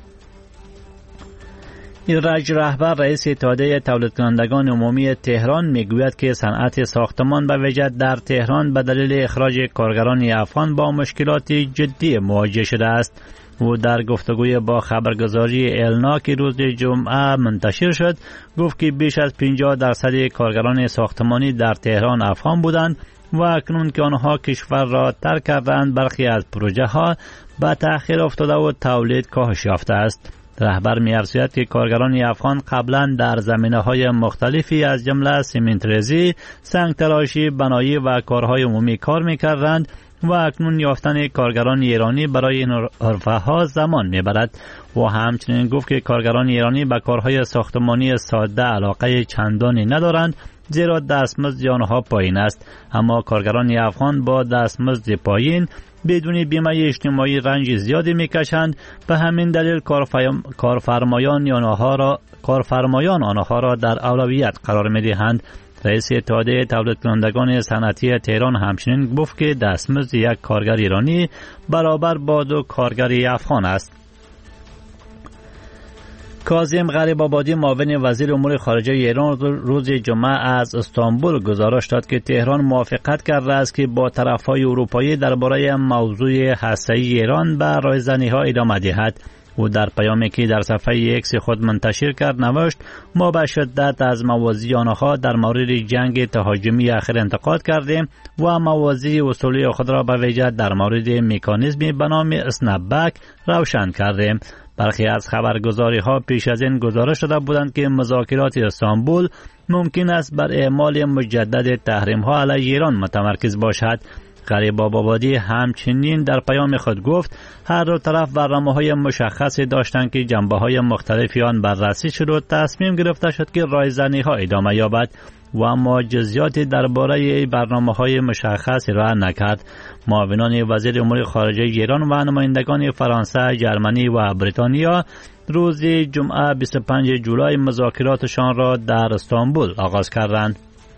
ایرج رهبر رئیس اتحادیه تولید کنندگان عمومی تهران میگوید که صنعت ساختمان به ویژه در تهران به دلیل اخراج کارگران افغان با مشکلات جدی مواجه شده است. او در گفتگوی با خبرگزاری النا که روز جمعه منتشر شد گفت که بیش از پنجاه درصد کارگران ساختمانی در تهران افغان بودند و اکنون که آنها کشور را ترک کردند برخی از پروژه ها به تأخیر افتاده و تولید کاهش یافته است. رهبر می‌افزاید که کارگران افغان قبلا در زمینه‌های مختلفی از جمله سیمنت‌ریزی، سنگ‌تراشی، بنایی و کارهای عمومی کار می‌کردند و اکنون یافتن کارگران ایرانی برای این حرفه‌ها زمان می‌برد. و همچنین گفت که کارگران ایرانی به کارهای ساختمانی ساده علاقه چندانی ندارند زیرا دستمزد آنها پایین است، اما کارگران افغان با دستمزد پایین بدون بیمه اجتماعی رنج زیادی میکشند. به همین دلیل کارفرمایان آنها را کارفرمایان آنها را در اولویت قرار میدهند. رئیس اتحادیه تولید کنندگان صنعتی تهران همچنین گفت که دستمزد یک کارگر ایرانی برابر با دو کارگر افغان است. کاظم غریب‌آبادی معاون وزیر امور خارجه ایران روز جمعه از استانبول گزارش داد که تهران موافقت کرده است که با طرف‌های اروپایی درباره موضوع هسته‌ای ایران به راهزنی‌ها ادامه دهد. او در پیامی که در صفحه ایکس خود منتشر کرد نوشت: ما به شدت از مواضع آنها در مورد جنگ تهاجمی اخیر انتقاد کردیم و مواضع اصولی خود را به ویژه در مورد مکانیزمی به نام اسنپ‌بک روشن کردیم. برخی از خبرگزاری ها پیش از این گزارش داده بودند که مذاکرات استانبول ممکن است بر اعمال مجدد تحریم ها علیه ایران متمرکز باشد. غریب‌آبادی همچنین در پیام خود گفت هر دو طرف برنامه‌های مشخصی داشتند که جنبه‌های مختلفی آن بررسی شد و تصمیم گرفته شد که رایزنی‌ها ادامه یابد و اما جزئیاتی درباره برنامه‌های مشخص را نکرد. معاونان وزیر امور خارجه ایران و نمایندگان فرانسه، ژرمنی و بریتانیا روز جمعه بیست و پنجم جولای مذاکراتشان را در استانبول آغاز کردند.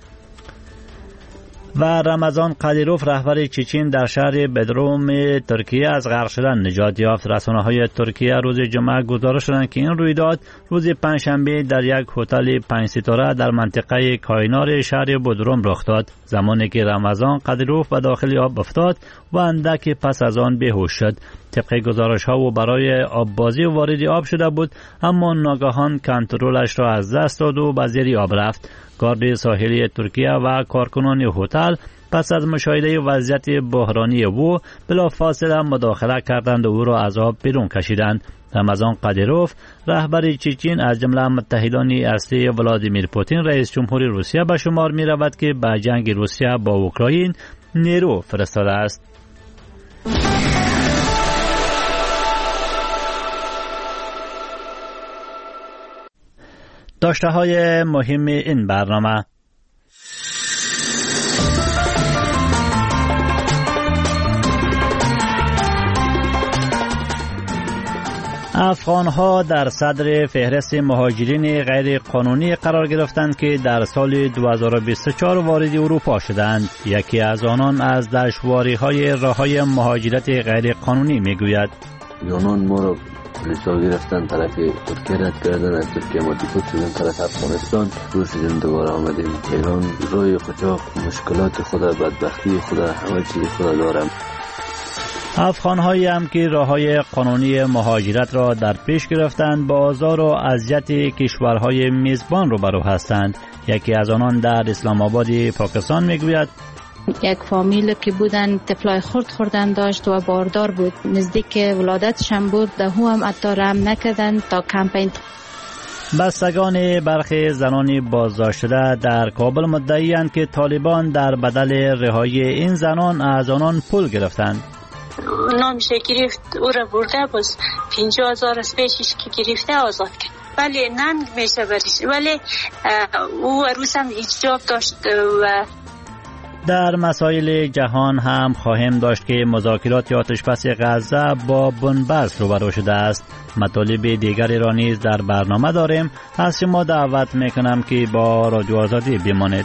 و رمضان قدیروف رهبر چچن در شهر بدروم ترکیه از غرق شدن نجات یافت. رسانه‌های ترکیه روز جمعه گزارش دادند که این رویداد روز پنجشنبه در یک هتل پنج ستاره در منطقه کاینار شهر بدروم رخ داد، زمانی که رمضان قدیروف به داخل آب افتاد و اندک پس از آن بیهوش شد. طبق گزارش‌ها او برای آببازی وارد آب شده بود، اما ناگهان کنترلش را از دست داد و به زیر آب رفت. گارد ساحلی ترکیه و کارکنان هتل پس از مشاهده وضعیت بحرانی او بلافاصله مداخله کردند و او را از آب بیرون کشیدند. رمضان قدیروف رهبر چچن از جمله متحدان اصلی ولادیمیر پوتین رئیس جمهور روسیه به شمار می رود که به جنگ روسیه با اوکراین نیرو فرستاده است. داشته های مهم این برنامه: افغان‌ها در صدر فهرست مهاجرین غیر قانونی قرار گرفتند که در سال دو هزار و بیست و چهار وارد اروپا شدند. یکی از آنان از دشواری‌های راه‌های مهاجرت غیر قانونی می‌گوید: یونان ما را پلیسا گرفتن، طرف ترکیه رد کردن، از ترکیه ما دیپورت شدن طرف افغانستان، روز شدیم دوباره آمدیم ایران. رای قاچاق مشکلات خود، بدبختی خود، همه چیز خود دارم. افغان‌هایی هم که راه‌های قانونی مهاجرت را در پیش گرفتند با آزار و اذیت کشورهای میزبان روبرو هستند. یکی از آنان در اسلام آباد پاکستان میگوید: یک فامیل که بودن طفلای خرد خوردن داشت و باردار بود، نزدیک ولادتشان بود، دهو هم حتی رحم نکردن تا کمپین. بستگان برخی زنان بازداشت شده در کابل مدعی‌اند که طالبان در بدل رهایی این زنان از آنان پول گرفتند. نامش گرفت، او را برده باز پنجاه هزار از پیشش که گرفته آزاد کرد. ولی ننگ میشه برش، ولی او عروس هم حجاب داشت. و در مسائل جهان هم خواهیم داشت که مذاکرات آتشبس غزه با بنبست روبرو شده است. مطالب دیگری را نیز در برنامه داریم. از شما دعوت میکنم که با رادیو آزادی بمانید.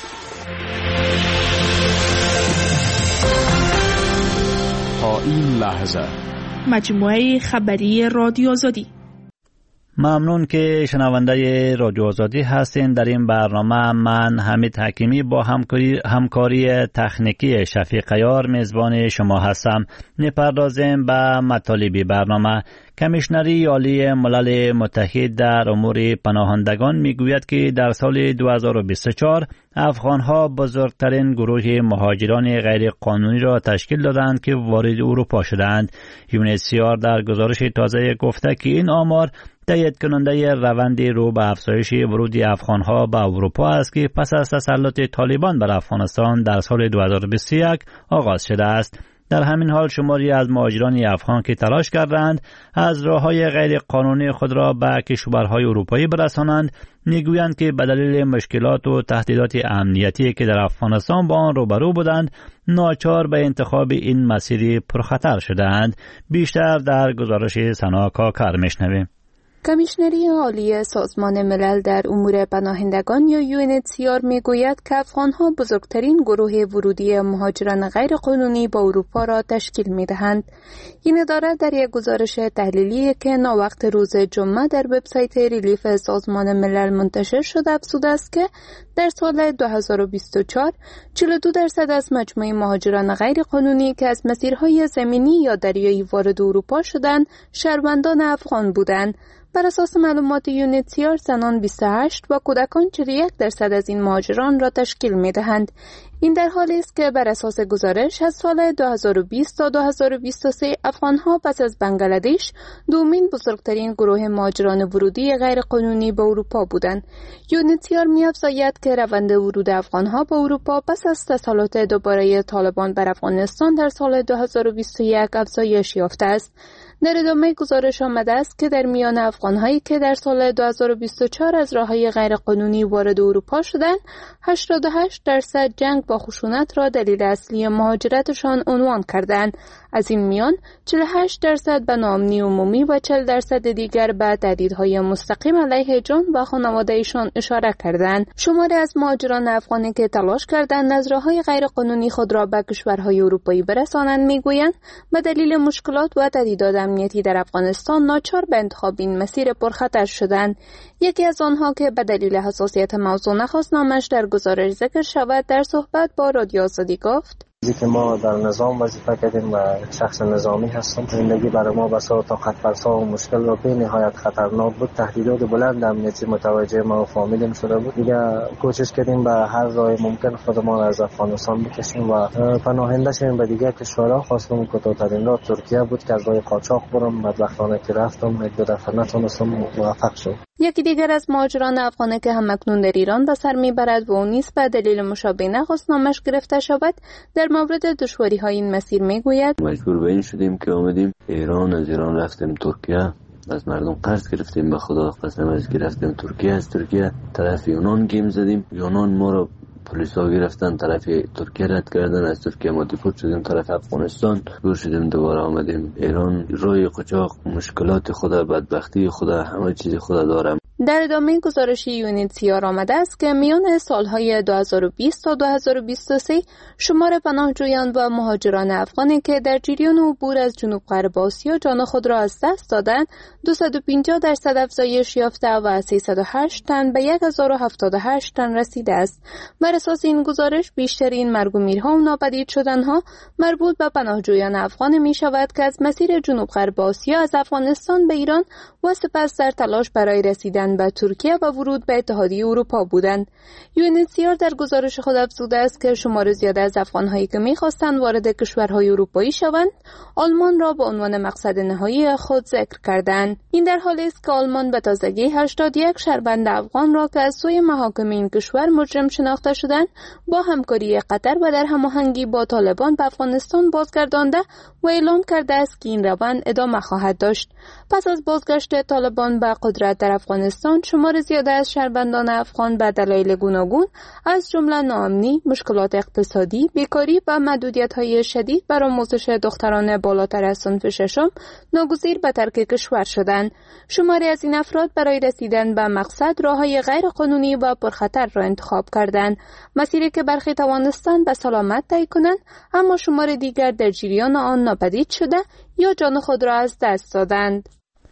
تا این لحظه مجموعه خبری رادیو آزادی. ممنون که شنونده رادیو آزادی هستین. در این برنامه من حمید حکیمی با همکاری, همکاری تکنیکی شفیق یار میزبان شما هستم. نپردازیم به مطالب برنامه. کمیشنری عالی ملل متحد در امور پناهندگان میگوید که در سال دو هزار و بیست و چهار افغانها بزرگترین گروه مهاجران غیر قانونی را تشکیل دادند که وارد اروپا شدند. یو ان اچ سی آر در گزارش تازه گفته که این آمار تایید کننده روند رو به افزایش ورود افغانها به اروپا است که پس از تسلط طالبان بر افغانستان در سال دو هزار و بیست و یک آغاز شده است. در همین حال شماری از مهاجران افغان که تلاش کردند از راه‌های غیر قانونی خود را به کشورهای اروپایی برسانند میگویند که به دلیل مشکلات و تهدیدات امنیتی که در افغانستان با آن روبرو بودند ناچار به انتخاب این مسیری پرخطر شدند. بیشتر در گزارش سنا کاکر میشنویم. کمیشنری عالی سازمان ملل در امور پناهندگان یا یو ان اچ سی آر میگوید که افغانها بزرگترین گروه ورودی مهاجران غیرقانونی به اروپا را تشکیل می‌دهند. این اداره در یک گزارش تحلیلی که ناوقت روز جمعه در وبسایت ریلیف سازمان ملل منتشر شده افزوده است که در سال دو هزار و بیست و چهار چهل و دو درصد از مجموع مهاجران غیرقانونی که از مسیرهای زمینی یا دریایی وارد اروپا شدند شهروندان افغان بودند. بر اساس معلومات یو ان اچ سی آر زنان بیست و هشت و کودکان چهل و یک درصد از این مهاجران را تشکیل می‌دهند. این در حالی است که بر اساس گزارش از سال دو هزار و بیست تا دو هزار و بیست و سه افغان‌ها پس از بنگلادش دومین بزرگترین گروه مهاجران ورودی غیرقانونی به اروپا بودند. یو ان اچ سی آر می‌افزاید که روند ورود افغان‌ها به اروپا پس از تسلط دوباره طالبان بر افغانستان در سال دو هزار و بیست و یک افزایش یافته است. در ادامه گزارش آمده است که در میان افغان‌هایی که در سال دو هزار و بیست و چهار از راه‌های غیرقانونی وارد اروپا شدند، هشتاد و هشت درصد جنگ با خشونت را دلیل اصلی مهاجرتشان عنوان کردند. از این میان چهل و هشت درصد به ناامنی عمومی و چهل درصد دیگر به تهدیدهای مستقیم علیه جان و خانواده‌شان اشاره کردند. شماری از مهاجران افغانی که تلاش کردند از راه‌های غیرقانونی خود را به کشورهای اروپایی برسانند میگویند به دلیل مشکلات و تهدیدات امنیتی در افغانستان ناچار به انتخاب این مسیر پرخطر شدند. یکی از آنها که به دلیل حساسیت موضوع نخواست نامش در گزارش ذکر شود در صحبت با رادیو آزادی گفت: که ما در نظام وظیفه کردیم و شخص نظامی هستم. زندگی برای ما بسا طاقت فرسا و مشکل و به نهایت خطرناک بود. تهدیدات بلند امنیتی متوجه ما و فامیلم شده بود. دیگه کوشش کردیم به هر راه ممکن خودمان از افغانستان بکشیم و پناهنده شیم به دیگه کشورها. خواستم کوتاه‌ترین راه ترکیه بود که از راه قاچاق برم. بدبختانه که رفتم یک دو دفعه نتونستم موفق شدم. یکی دیگر از مهاجران افغانی که همکنون در ایران به سر میبرد و اون نیز به دلیل مشابه نخواست نامش گرفته شود در مورد دشواری های این مسیر میگوید: مجبور به این شدیم که آمدیم ایران، از ایران رفتیم ترکیه، از مردم قرض گرفتیم، به خدا قسم از گرفتیم ترکیه، از ترکیه طرف یونان گیم زدیم، یونان ما رو پلیسا گرفتن، طرف ترکیه رد کردن، از ترکیه ما دیپورت شدیم طرف افغانستان، دور شدیم دوباره آمدیم ایران. روی قاچاق مشکلات خدا، بدبختی خدا، همه چیز خدا دارم. در ادامه گزارش یو ان اچ سی آر آمده است که میان سالهای دو هزار و بیست تا دو هزار و بیست و سه شمار پناهجویان و مهاجران افغانی که در جریان عبور از جنوب غرب آسیا جان خود را از دست دادند دویست و پنجاه درصد افزایش یافته و سیصد و هشت تن به هزار و هفتاد و هشت تن رسیده است. بر اساس این گزارش بیشترین مرگ و میرها و ناپدید شدنها مربوط به پناهجویان افغان می شود که از مسیر جنوب غرب آسیا از افغانستان به ایران و سپس در تلاش برای رسیدن به ترکیه و ورود به اتحادیه اروپا بودند. یو ان اچ سی آر در گزارش خود افزوده است که شمار زیاد از افغان‌هایی که می‌خواستند وارد کشورهای اروپایی شوند، آلمان را به عنوان مقصد نهایی خود ذکر کردند. این در حالی است که آلمان به تازگی هشتاد و یک شهروند افغان را که از سوی محاکم این کشور مجرم شناخته شدند، با همکاری قطر و در هماهنگی با طالبان به افغانستان بازگردانده و اعلام کرده است که این روند ادامه خواهد داشت. پس از بازگشت طالبان به قدرت در افغانستان، شمار زیاده از شهروندان افغان به دلایل گوناگون از جمله ناامنی، مشکلات اقتصادی، بیکاری و محدودیت‌های شدید بر آموزش دختران بالاتر از صنف ششم ناگزیر به ترک کشور شدند. شماری از این افراد برای رسیدن به مقصد راه‌های غیرقانونی و پرخطر را انتخاب کردند، مسیری که برخی توانستند به سلامت طی کنند، اما شمار دیگر در جریان آن ناپدید شده یا جان خود را از دست دادند.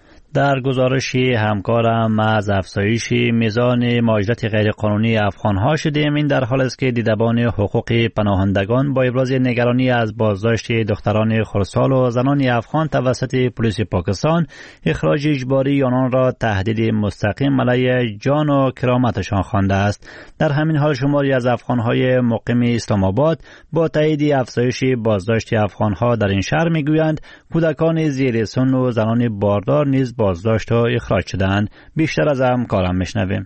در گزارشی همکارم از افزایش میزان مهاجرت غیرقانونی افغان‌ها شدیم. این در حال است که دیدبان حقوق پناهندگان با ابراز نگرانی از بازداشت دختران خردسال و زنان افغان توسط پلیس پاکستان، اخراج اجباری آنان را تهدید مستقیم علیه جان و کرامتشان خوانده است. در همین حال شماری از افغان‌های مقیم اسلام آباد با تایید افزایش بازداشت افغان‌ها در این شهر میگویند کودکان زیر سن و زنان باردار نیز بازداشت و اخراج شدند. بیشتر از همکارم میشنویم.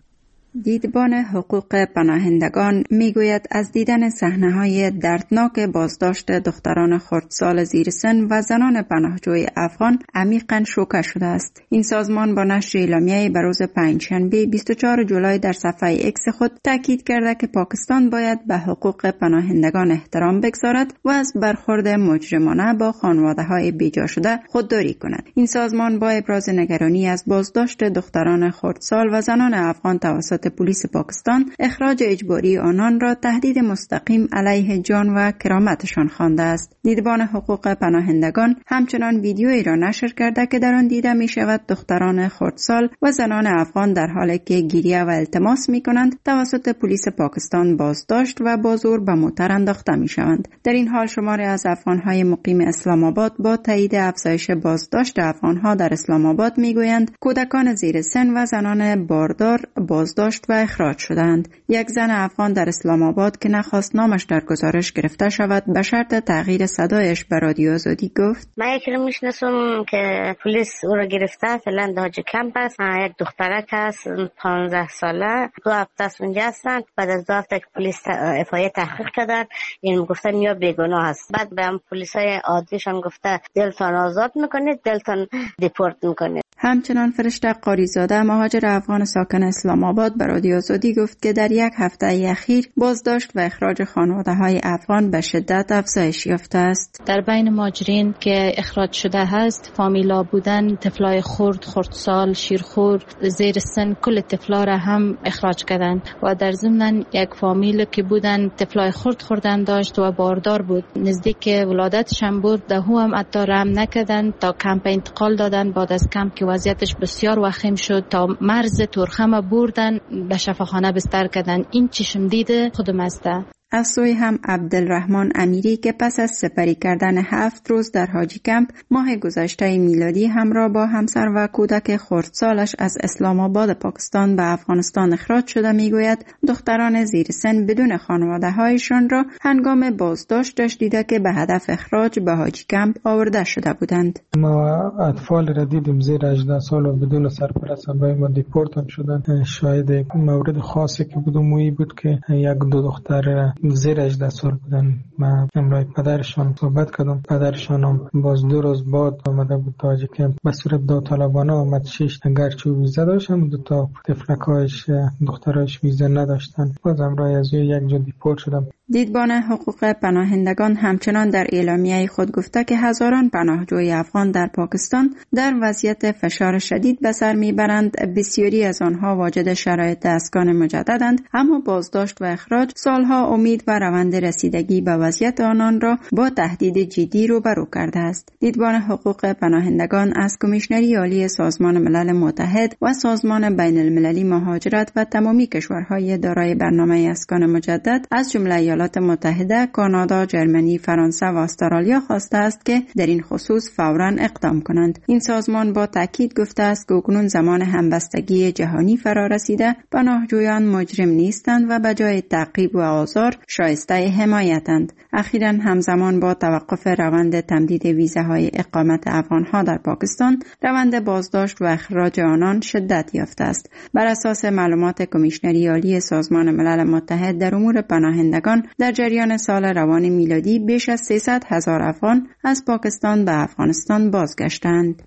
دیدبان حقوق پناهندگان میگوید از دیدن صحنه‌های دردناک بازداشت دختران خردسال زیر سن و زنان پناهجوی افغان عمیقاً شوکه شده است. این سازمان با نشر اعلامیه‌ای به روز پنجشنبه بیست و چهارم جولای در صفحه ایکس خود تاکید کرده که پاکستان باید به حقوق پناهندگان احترام بگذارد و از برخورد مجرمانه با خانواده‌های بیجا شده خودداری کند. این سازمان با ابراز نگرانی از بازداشت دختران خردسال و زنان افغان توسط پلیس پاکستان، اخراج اجباری آنان را تهدید مستقیم علیه جان و کرامتشان خوانده است. دیدبان حقوق پناهندگان همچنان ویدیویی را نشر کرده که در آن دیده می شود دختران خردسال و زنان افغان در حالی که گریه و التماس می کنند توسط پلیس پاکستان بازداشت و با زور به موتر انداخته می شوند. در این حال شماری از افغانهای مقیم اسلام آباد با تایید افزایش بازداشت افغانها در اسلام آباد می گویند کودکان زیر سن و زنان باردار بازداشت و اخراج شدند. یک زن افغان در اسلام آباد که نخواست نامش در گزارش گرفته شود به شرط تغییر صدایش به رادیو آزادی گفت: من یکی رو میشناسم که پلیس او را گرفته، فعلا در حاج کمپ است. یک دخترک است پانزده ساله، دو هفته است اونجا هستند. بعد از دو هفته که پلیس اف آی تحقیق کردن این گفتن یا بیگناه است. بعد به هم پلیسای عادیشان گفته دلتان آزاد میکنید، دلتان دیپورت میکنید. همچنان فرشته قاریزاده مهاجر افغان ساکن اسلام آباد به رادیو آزادی گفت که در یک هفته اخیر بازداشت و اخراج خانواده‌های افغان به شدت افزایش یافته است. در بین مهاجرین که اخراج شده هست فامیلا بودن، طفلای خرد، خردسال، شیرخور، زیر سن، کل طفلا را هم اخراج کردند و در ضمن یک فامیل که بودن طفلای خرد خوردن داشت و باردار بود، نزدیک ولادتشان بود، ده هم حتی رحم نکردند تا کمپ انتقال دادن. بعد از کمپ که وضعیتش بسیار وخیم شد تا مرز ترخم بردن به شفاخانه بستر کردن. این چشم دیده خودم است. از سوی هم عبدالرحمن امیری که پس از سپری کردن هفت روز در حاجی کمپ ماه گذشته میلادی همراه با همسر و کودک خردسالش از اسلام آباد پاکستان به افغانستان اخراج شده میگوید دختران زیر سن بدون خانواده هایشان را هنگام بازداشتش دیده که به هدف اخراج به حاجی کمپ آورده شده بودند. ما اطفال را دیدیم زیر هجده سال و بدون سرپرست برای ما دیپورت هم شدن. شاید مورد خاصی که بود مویی بود که یک دو دختر زیر هجده سال بودن. من امروز پدرشان صحبت کردم. پدرشان هم باز دو روز بعد آمده بود تاجی که به صورت داوطلبانه آمد. شش گرچه ویزا داشت هم دو تا تفلکایش دخترایش ویزا نداشتن. باز امروز از یک جا دیپورت شدم. دیدبان حقوق پناهندگان همچنان در اعلامیه خود گفته که هزاران پناهجوی افغان در پاکستان در وضعیت فشار شدید به سر میبرند. بسیاری از آنها واجد شرایط اسکان مجددند، اما بازداشت و اخراج سالها امید و روند رسیدگی به وضعیت آنان را با تهدید جدی روبرو کرده است. دیدبان حقوق پناهندگان از کمیشنری عالی سازمان ملل متحد و سازمان بین المللی مهاجرت و تمامی کشورهای دارای برنامه اسکان مجدد از جمله ایالات متحده، کانادا، جرمنی، فرانسه و استرالیا خواسته است که در این خصوص فوراً اقدام کنند. این سازمان با تاکید گفته است که اکنون زمان همبستگی جهانی فرا رسیده، پناهجویان مجرم نیستند و به جای تعقیب و آزار شایسته حمایتند. اخیراً همزمان با توقف روند تمدید ویزاهای اقامت افغانها در پاکستان، روند بازداشت و اخراج آنان شدت یافته است. بر اساس معلومات کمیشنری عالی سازمان ملل متحد در امور پناهندگان، در جریان سال روان میلادی بیش از سیصد هزار افغان از پاکستان به افغانستان بازگشتند.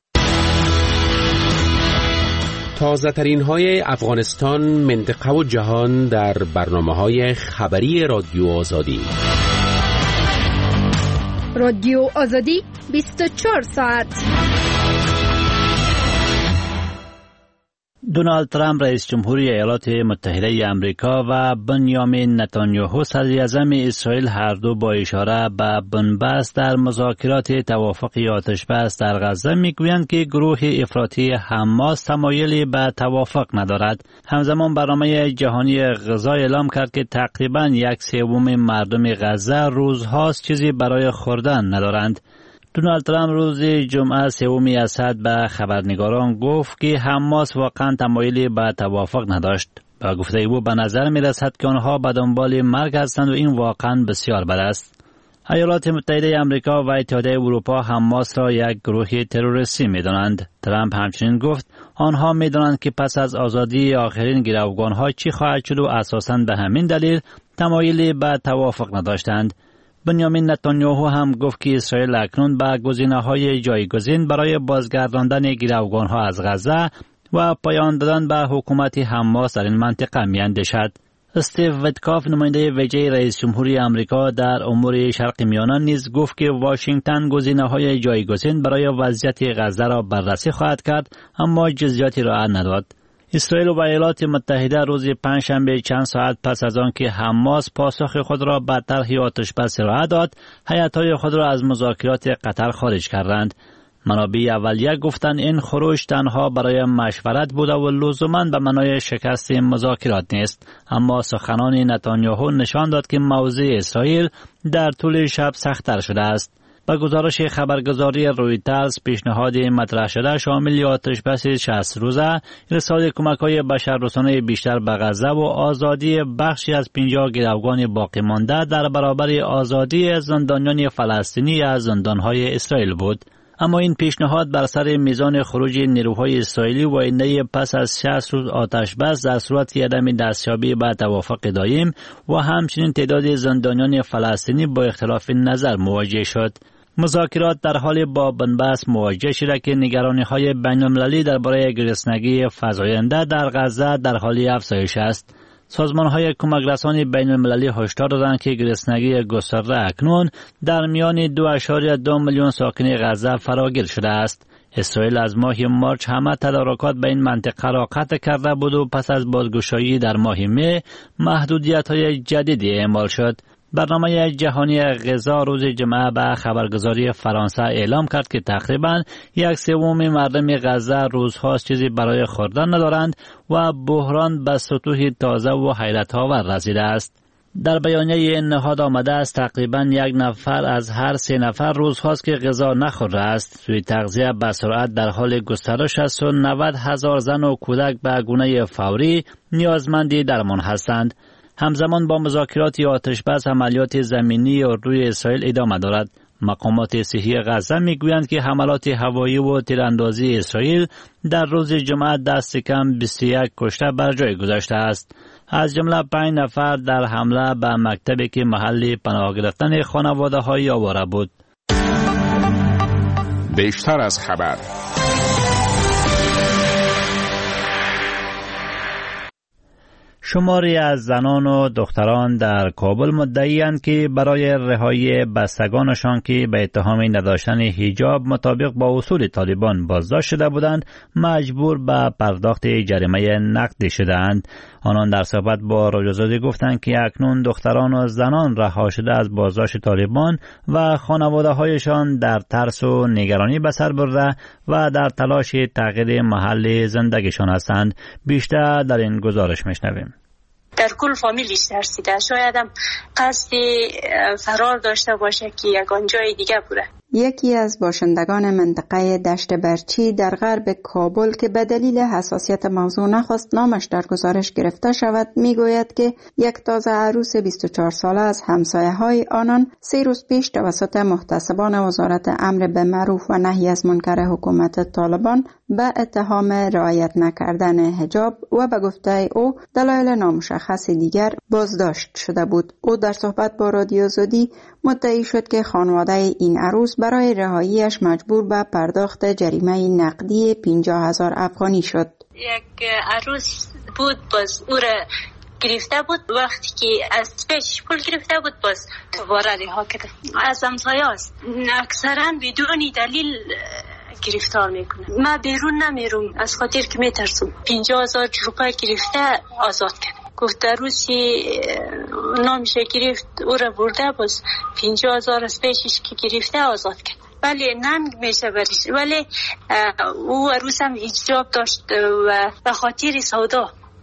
تازه ترین های افغانستان، منطقه و جهان در برنامه های خبری رادیو آزادی. رادیو آزادی بیست و چهار ساعت. دونالد ترامپ رئیس جمهوری ایالات متحده آمریکا و بنیامین نتانیاهو صدر اعظم اسرائیل هر دو با اشاره به بنبست در مذاکرات توافق آتشبس در غزه میگویند که گروه افراطی حماس تمایلی به توافق ندارد. همزمان برنامه جهانی غذا اعلام کرد که تقریبا یک سوم مردم غزه روزهاست چیزی برای خوردن ندارند. دونالد ترامپ روز جمعه سوم اسد به خبرنگاران گفت که حماس واقعا تمایلی به توافق نداشت. با گفته او به نظر می رسد که آنها به دنبال مرگ هستند و این واقعا بسیار بد است. ایالات متحده آمریکا و اتحادیه اروپا حماس را یک گروه تروریستی می‌دانند. ترامپ همچنین گفت آنها می‌دانند که پس از آزادی آخرین گروگان‌ها چی خواهد شد و اساساً به همین دلیل تمایلی به توافق نداشتند. بنیامین نتانیاهو هم گفت که اسرائیل اکنون به گزینه‌های جایگزین برای بازگرداندن گروگان‌ها از غزه و پایان دادن به حکومت حماس در این منطقه می‌اندیشد. استیو ویتکاف نماینده ویژه رئیس جمهوری آمریکا در امور شرق میانه نیز گفت که واشنگتن گزینه‌های جایگزین برای وضعیت غزه را بررسی خواهد کرد، اما جزئیاتی را نداد. اسرائیل و ایالات متحده روز پنجشنبه چند ساعت پس از آن که حماس پاسخ خود را به طرح آتش بس ارائه داد، هیئت‌های خود را از مذاکرات قطر خارج کردند. منابع اولیه گفتند این خروج تنها برای مشورت بوده و لزوماً به معنای شکست مذاکرات نیست، اما سخنان نتانیاهو نشان داد که موضع اسرائیل در طول شب سخت‌تر شده است. با گزارش خبرگزاری رویترز، پیشنهاد مطرح شده شامل آتش بس شصت روزه، ارسال کمک‌های بشردوستانه بیشتر به غزه و آزادی بخشی از پنجاه گروگان باقی مانده در برابر آزادی زندانیان فلسطینی از زندان‌های اسرائیل بود. اما این پیشنهاد بر سر میزان خروج نیروهای اسرائیلی و اینه پس از شصت روز آتش بس در صورت عدم دستیابی به توافق دایم و همچنین تعداد زندانیان فلسطینی با اختلاف نظر مواجه شد. مذاکرات در حال با بنبست مواجه شده که نگرانی‌های بین‌المللی درباره گرسنگی فزاینده در غزه در حال افزایش است. سازمان‌های کمک رسانی بین‌المللی هشدار دادند که گرسنگی گسترده اکنون در میان دو اشاریه دو میلیون ساکن غزه فراگیر شده است. اسرائیل از ماه مارچ همه تدارکات به این منطقه را قطع کرده بود و پس از بازگشایی در ماه می محدودیت‌های جدیدی اعمال شد. برنامه جهانی غذا روز جمعه به خبرگزاری فرانسه اعلام کرد که تقریباً یک سوم مردم غزه روزهاست چیزی برای خوردن ندارند و بحران به سطوح تازه و حیرت آور رسیده است. در بیانیه این نهاد آمده است تقریباً یک نفر از هر سه نفر روزهاست که غذا نخورده است. سوی تغذیه به سرعت در حال گسترش است و نود هزار زن و کودک به گونه فوری نیازمند درمان هستند. همزمان با مذاکرات آتش بس عملیات زمینی اردوی اسرائیل ادامه دارد. مقامات صحی غزه میگویند که حملات هوایی و تیراندازی اسرائیل در روز جمعه دست کم بیست و یک کشته بر جای گذاشته است. از جمله پنج نفر در حمله به مکتبی که محل پناه گرفتن خانواده های آواره بود. بیشتر از خبر. شماری از زنان و دختران در کابل مدعی‌اند که برای رهایی بستگانشان که به اتهام نداشتن حجاب مطابق با اصول طالبان بازداشت شده بودند مجبور به پرداخت جریمه نقدی شدند. آنان در صحبت با رادیوزادی گفتند که اکنون دختران و زنان رها شده از بازداشت طالبان و خانواده‌هایشان در ترس و نگرانی به سر برده و در تلاش تغییر محل زندگیشان هستند. بیشتر در این گزارش میشنویم. در کل فامیلیش ترسیده، شاید هم قصد فرار داشته باشه که یگان جای دیگه بره. یکی از باشندگان منطقه دشت برچی در غرب کابل که به دلیل حساسیت موضوع نخواست نامش در گزارش گرفته شود میگوید که یک تازه عروس بیست و چهار ساله از همسایه‌های آنان سه روز پیش توسط محتسبان وزارت امر به معروف و نهی از منکر حکومت طالبان به اتهام رعایت نکردن حجاب و به گفته او دلایل نامشخص دیگر بازداشت شده بود. او در صحبت با رادیو زودی مدعی شد که خانواده این عروس برای رهاییش مجبور به پرداخت جریمه نقدی پنجاه هزار افغانی شد. یک عروس بود، باز او را گرفته بود، وقتی که از پیش پول گرفته بود باز دوباره رها کرده. از همسایه است، اکثرا بدون دلیل گرفتار میکنه. من بیرون نمیرم از خاطر که میترسم. پنجاه هزار روپای گرفته آزاد کرد. گفت روسی نامش گرفت او را برده، باز پنجاه هزار از پیشش که گرفته آزاد کرد. ولی ننگ میشه برش، ولی او عروس هم حجاب داشت و به خاطر سودا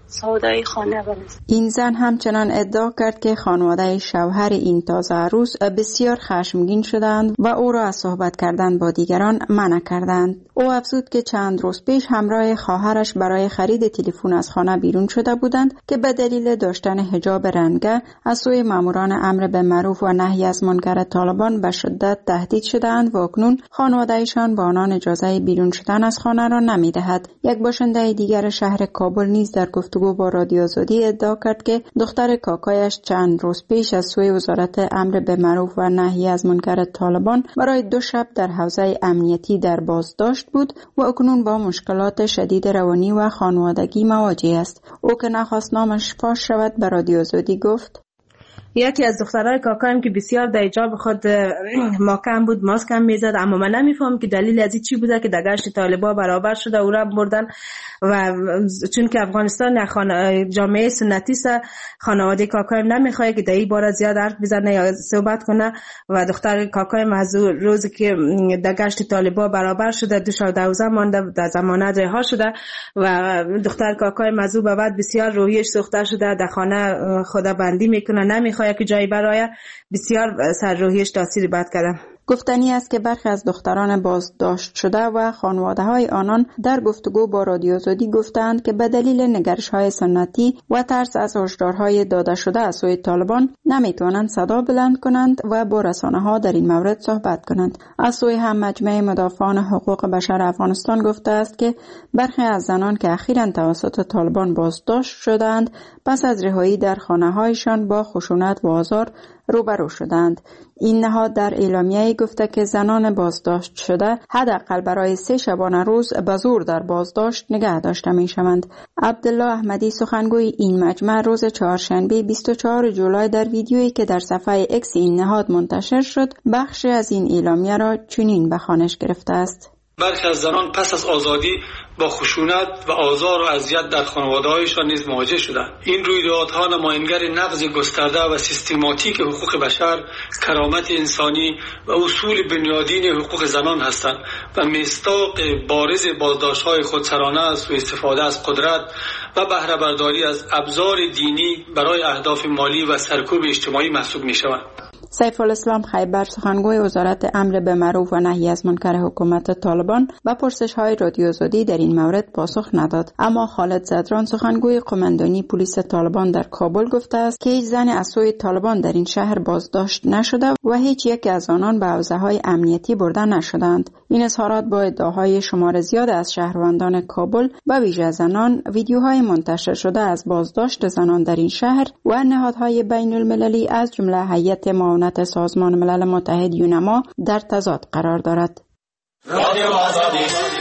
سودای خانه بنویسم. این زن همچنان ادعا کرد که خانواده شوهر این تازه عروس بسیار خشمگین شدند و او را از صحبت کردن با دیگران منع کردند. او افزود که چند روز پیش همراه خواهرش برای خرید تلفن از خانه بیرون شده بودند که به دلیل داشتن حجاب رنگه از سوی ماموران امر به معروف و نهی از منکر طالبان به شدت تهدید شدند و اکنون خانواده‌شان با آنان اجازه بیرون شدن از خانه را نمی‌دهد. یک باشنده دیگر شهر کابل نیز در گفتگو با رادیو آزادی ادعا کرد که دختر کاکایش چند روز پیش از سوی وزارت امر به معروف و نهی از منکر طالبان برای دو شب در حوزه امنیتی در بازداشت بود و اکنون با مشکلات شدید روانی و خانوادگی مواجه است. او که نخواست نامش فاش شود به رادیو آزادی گفت: یکی از دخترای کاکایم که بسیار در حجاب خود محکم بود، ماسک هم میزد، اما من نمیفهم که دلیل از این چی بوده که در گشت طالبا برابر شده او را بردن و چون که افغانستان خانه جامعه سنتی است، خانواده کاکایم نمیخواد که در این باره زیاد حرف بزنه یا صحبت کنه و دختر کاکایم از روزی که در گشت طالبا برابر شده دو سال دوازده مانده در ضمانت رها شده و دختر کاکایم از او به بعد بسیار روحیش سوخته شده، در خانه خدا بندی میکنه، نمیخواد که جایی برای بسیار سر روحیش تاثیر بد کرده. گفتنی است که برخی از دختران بازداشت شده و خانواده های آنان در گفتگو با رادیو آزادی گفتند که به دلیل نگرش های سنتی و ترس از هشدارهای داده شده از سوی طالبان نمیتوانند صدا بلند کنند و با رسانه ها در این مورد صحبت کنند. از سوی هم مجمع مدافعان حقوق بشر افغانستان گفته است که برخی از زنان که اخیراً توسط طالبان بازداشت شدند پس از رهایی در خانه هایشان با خشونت و آزار روبرو شدند. این نهاد در اعلامیه گفته که زنان بازداشت شده حداقل برای سه شبانه روز به زور در بازداشت نگه داشته می شوند. عبدالله احمدی سخنگوی این مجمع روز چهارشنبه بیست و چهارم جولای در ویدیویی که در صفحه اکس این نهاد منتشر شد بخشی از این اعلامیه را چنین به خوانش گرفته است: برخی از زنان پس از آزادی با خشونت و آزار و اذیت در خانواده‌هایشان نیز مواجه شدند. این رویدادها نمایانگر نقض گسترده و سیستماتیک حقوق بشر، کرامت انسانی و اصول بنیادین حقوق زنان هستند و مصداق بارز بازداشت‌های خودسرانه از سوء استفاده از قدرت و بهره برداری از ابزار دینی برای اهداف مالی و سرکوب اجتماعی محسوب می‌شوند. سیف الاسلام خیبر سخنگوی وزارت امر به معروف و نهی از منکر حکومت طالبان با پرسش‌های رادیو آزادی در این مورد پاسخ نداد، اما خالد زدران سخنگوی قماندانی پلیس طالبان در کابل گفته است که هیچ زن از سوی طالبان در این شهر بازداشت نشده و هیچ یک از آنان به حوزه‌های امنیتی برده نشدند. این اظهارات با ادعاهای شمار زیاد از شهروندان کابل و ویژه زنان، ویدیوهای منتشر شده از بازداشت زنان در این شهر و نهادهای بین المللی از جمله هیئت معاونت سازمان ملل متحد یونما در تضاد قرار دارد. رادیو آزادی.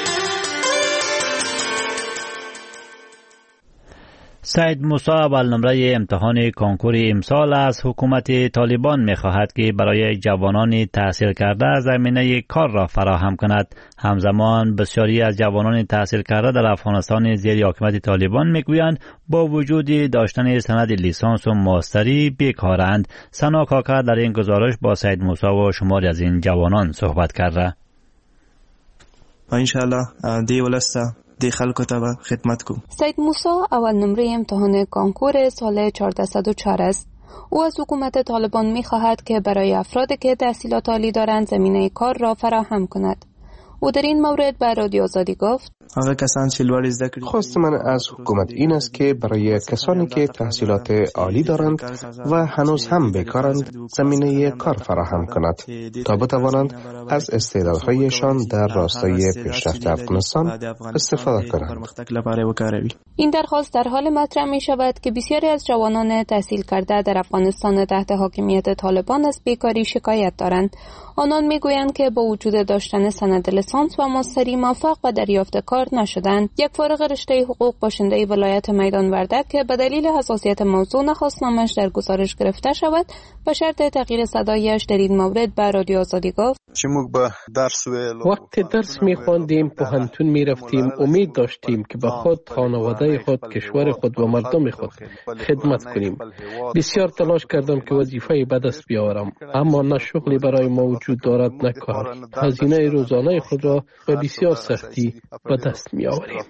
سید موسی اول نمره امتحان کنکور امسال از حکومت طالبان می خواهد که برای جوانان تحصیل کرده زمینه کار را فراهم کند. همزمان بسیاری از جوانان تحصیل کرده در افغانستان زیر حکومت طالبان می گویند با وجود داشتن سند لیسانس و ماستری بیکارند. سنا کاکا در این گزارش با سید موسی و شماری از این جوانان صحبت کرده. انشاءالله دی ولسته دی خلکو ته خدمت کوم. سید موسی اول نمره امتحان کنکور سال چهارصد و چهار است. او از حکومت طالبان می خواهد که برای افرادی که تحصیلات عالی دارند زمینه کار را فراهم کند. او در این مورد به رادیو آزادی گفت: هغه کسان چې لوړ زده کړي خواست من از حکومت این است که برای کسانی که تحصیلات عالی دارند و هنوز هم بیکارند زمینه کار فراهم کند تا بتوانند از استعدادهایشان در راستای پیشرفت افغانستان استفاده کنند. این درخواست در حال مطرح می شود که بسیاری از جوانان تحصیل کرده در افغانستان تحت حاکمیت طالبان از بیکاری شکایت دارند. آنان می گویند که با وجود داشتن سند لیسانس و ماستری موفق و دریافت کار نشدند. یک فارغ رشته حقوق باشنده ولایت میدان وردک که به دلیل حساسیت موضوع نخواست نامش در گزارش گرفته شود به شرط تغییر صدایش در این مورد به رادیو آزادی گفت: وقتی درس می خواندیم پوهنتون می رفتیم امید داشتیم که به خود، خانواده خود، کشور خود و مردم خود خدمت کنیم. بسیار تلاش کردم که وظیفه به دست بیاورم، اما نه شغلی برای ما وجود دارد نه کار. هزینه روزانه خود را به بسیار سختی به دست می آوریم.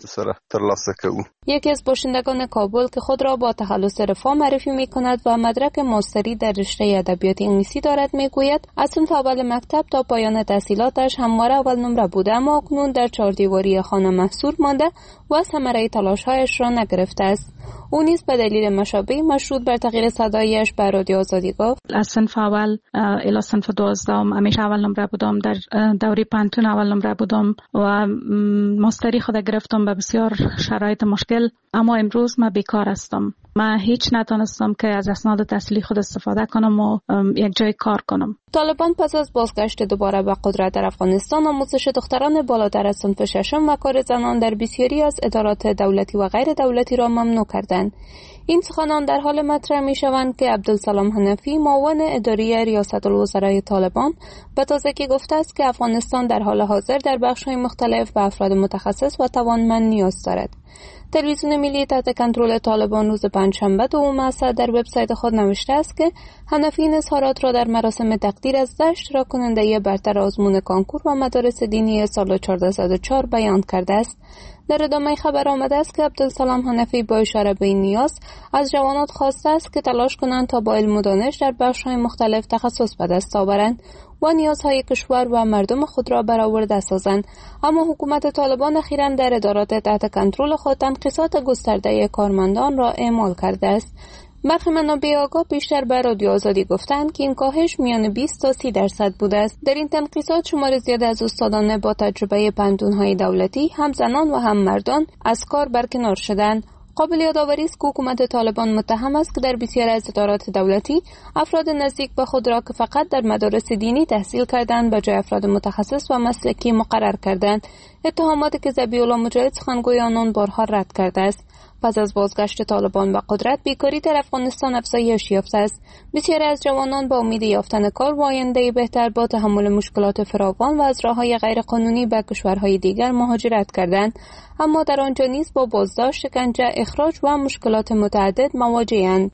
یکی از باشندگان کابل که خود را با تخلص رفاه معرفی می کند و مدرک ماستری در رشته ادبیات انگلیسی دارد می گوید از صنف اول مکتب تا پایان تحصیلاتش همواره اول نمره بوده، اما اکنون در چهار دیواری خانه محصور مانده و ثمره تلاش‌هایش را نگرفته است. او نیز به دلیل مشابه مشروط بر تغییر صدایش بر رادیو آزادی گفت: از صنف اول الی صنف دوازدهم همیشه اول نمره بودم، در دوره پانتون اول نمره بودم و ماستری خود گرفتم به بسیار شرایط مشکل، اما امروز من بیکار هستم. من هیچ نتونستم که از اسناد تحصیلی خود استفاده کنم و یک جای کار کنم. طالبان پس از بازگشت دوباره به قدرت در افغانستان، آموزش دختران بالاتر از صنف ششم و کار زنان در بسیاری از ادارات دولتی و غیر دولتی را ممنوع کردند. این سخنان در حال مطرح می شوند که عبدالسلام حنفی، معاون اداری ریاست الوزرای طالبان، به تازگی گفته است که افغانستان در حال حاضر در بخش‌های مختلف به افراد متخصص و توانمند نیاز دارد. تلویزیون ملی تحت کنترل طالبان روز پنجشنبه دوم اسد در وبسایت خود نوشته است که حنفی این اظهارات را در مراسم تقدیر از ده اشتراک کننده برتر آزمون کانکور و مدارس دینی سال چهارده صد و چهار بیان کرده است. در ادامه خبر آمده است که عبدالسلام حنفی با اشاره به این نیاز از جوانات خواسته است که تلاش کنند تا با علم و دانش در بخش‌های مختلف تخصص به دست آورند و نیازهای کشور و مردم خود را برآورده سازند. اما حکومت طالبان اخیراً در ادارات تحت کنترل خود تنقیصات گسترده کارمندان را اعمال کرده است. برخی منابع آگاه بیشتر به رادیو آزادی گفتند که این کاهش میان بیست تا سی درصد بوده است. در این تنقیصات شمار زیاد از استادان با تجربه پنتون‌های دولتی، هم زنان و هم مردان، از کار برکنار شدند. قابل یادآوری است که حکومت طالبان متهم است که در بسیاری از ادارات دولتی افراد نزدیک به خود را که فقط در مدارس دینی تحصیل کردند به جای افراد متخصص و مسلکی مقرر کردند، اتهاماتی که ذبیح الله مجاهد سخنگوی آنان بارها رد کرده است. پس از بازگشت طالبان به قدرت، بیکاری در افغانستان افزایش یافته است. بسیاری از جوانان با امید یافتن کار و آینده‌ای بهتر با تحمل مشکلات فراوان و از راه‌های غیرقانونی به کشورهای دیگر مهاجرت کردند، اما در آنجا نیز با بازداشت، شکنجه، اخراج و مشکلات متعدد مواجه‌اند.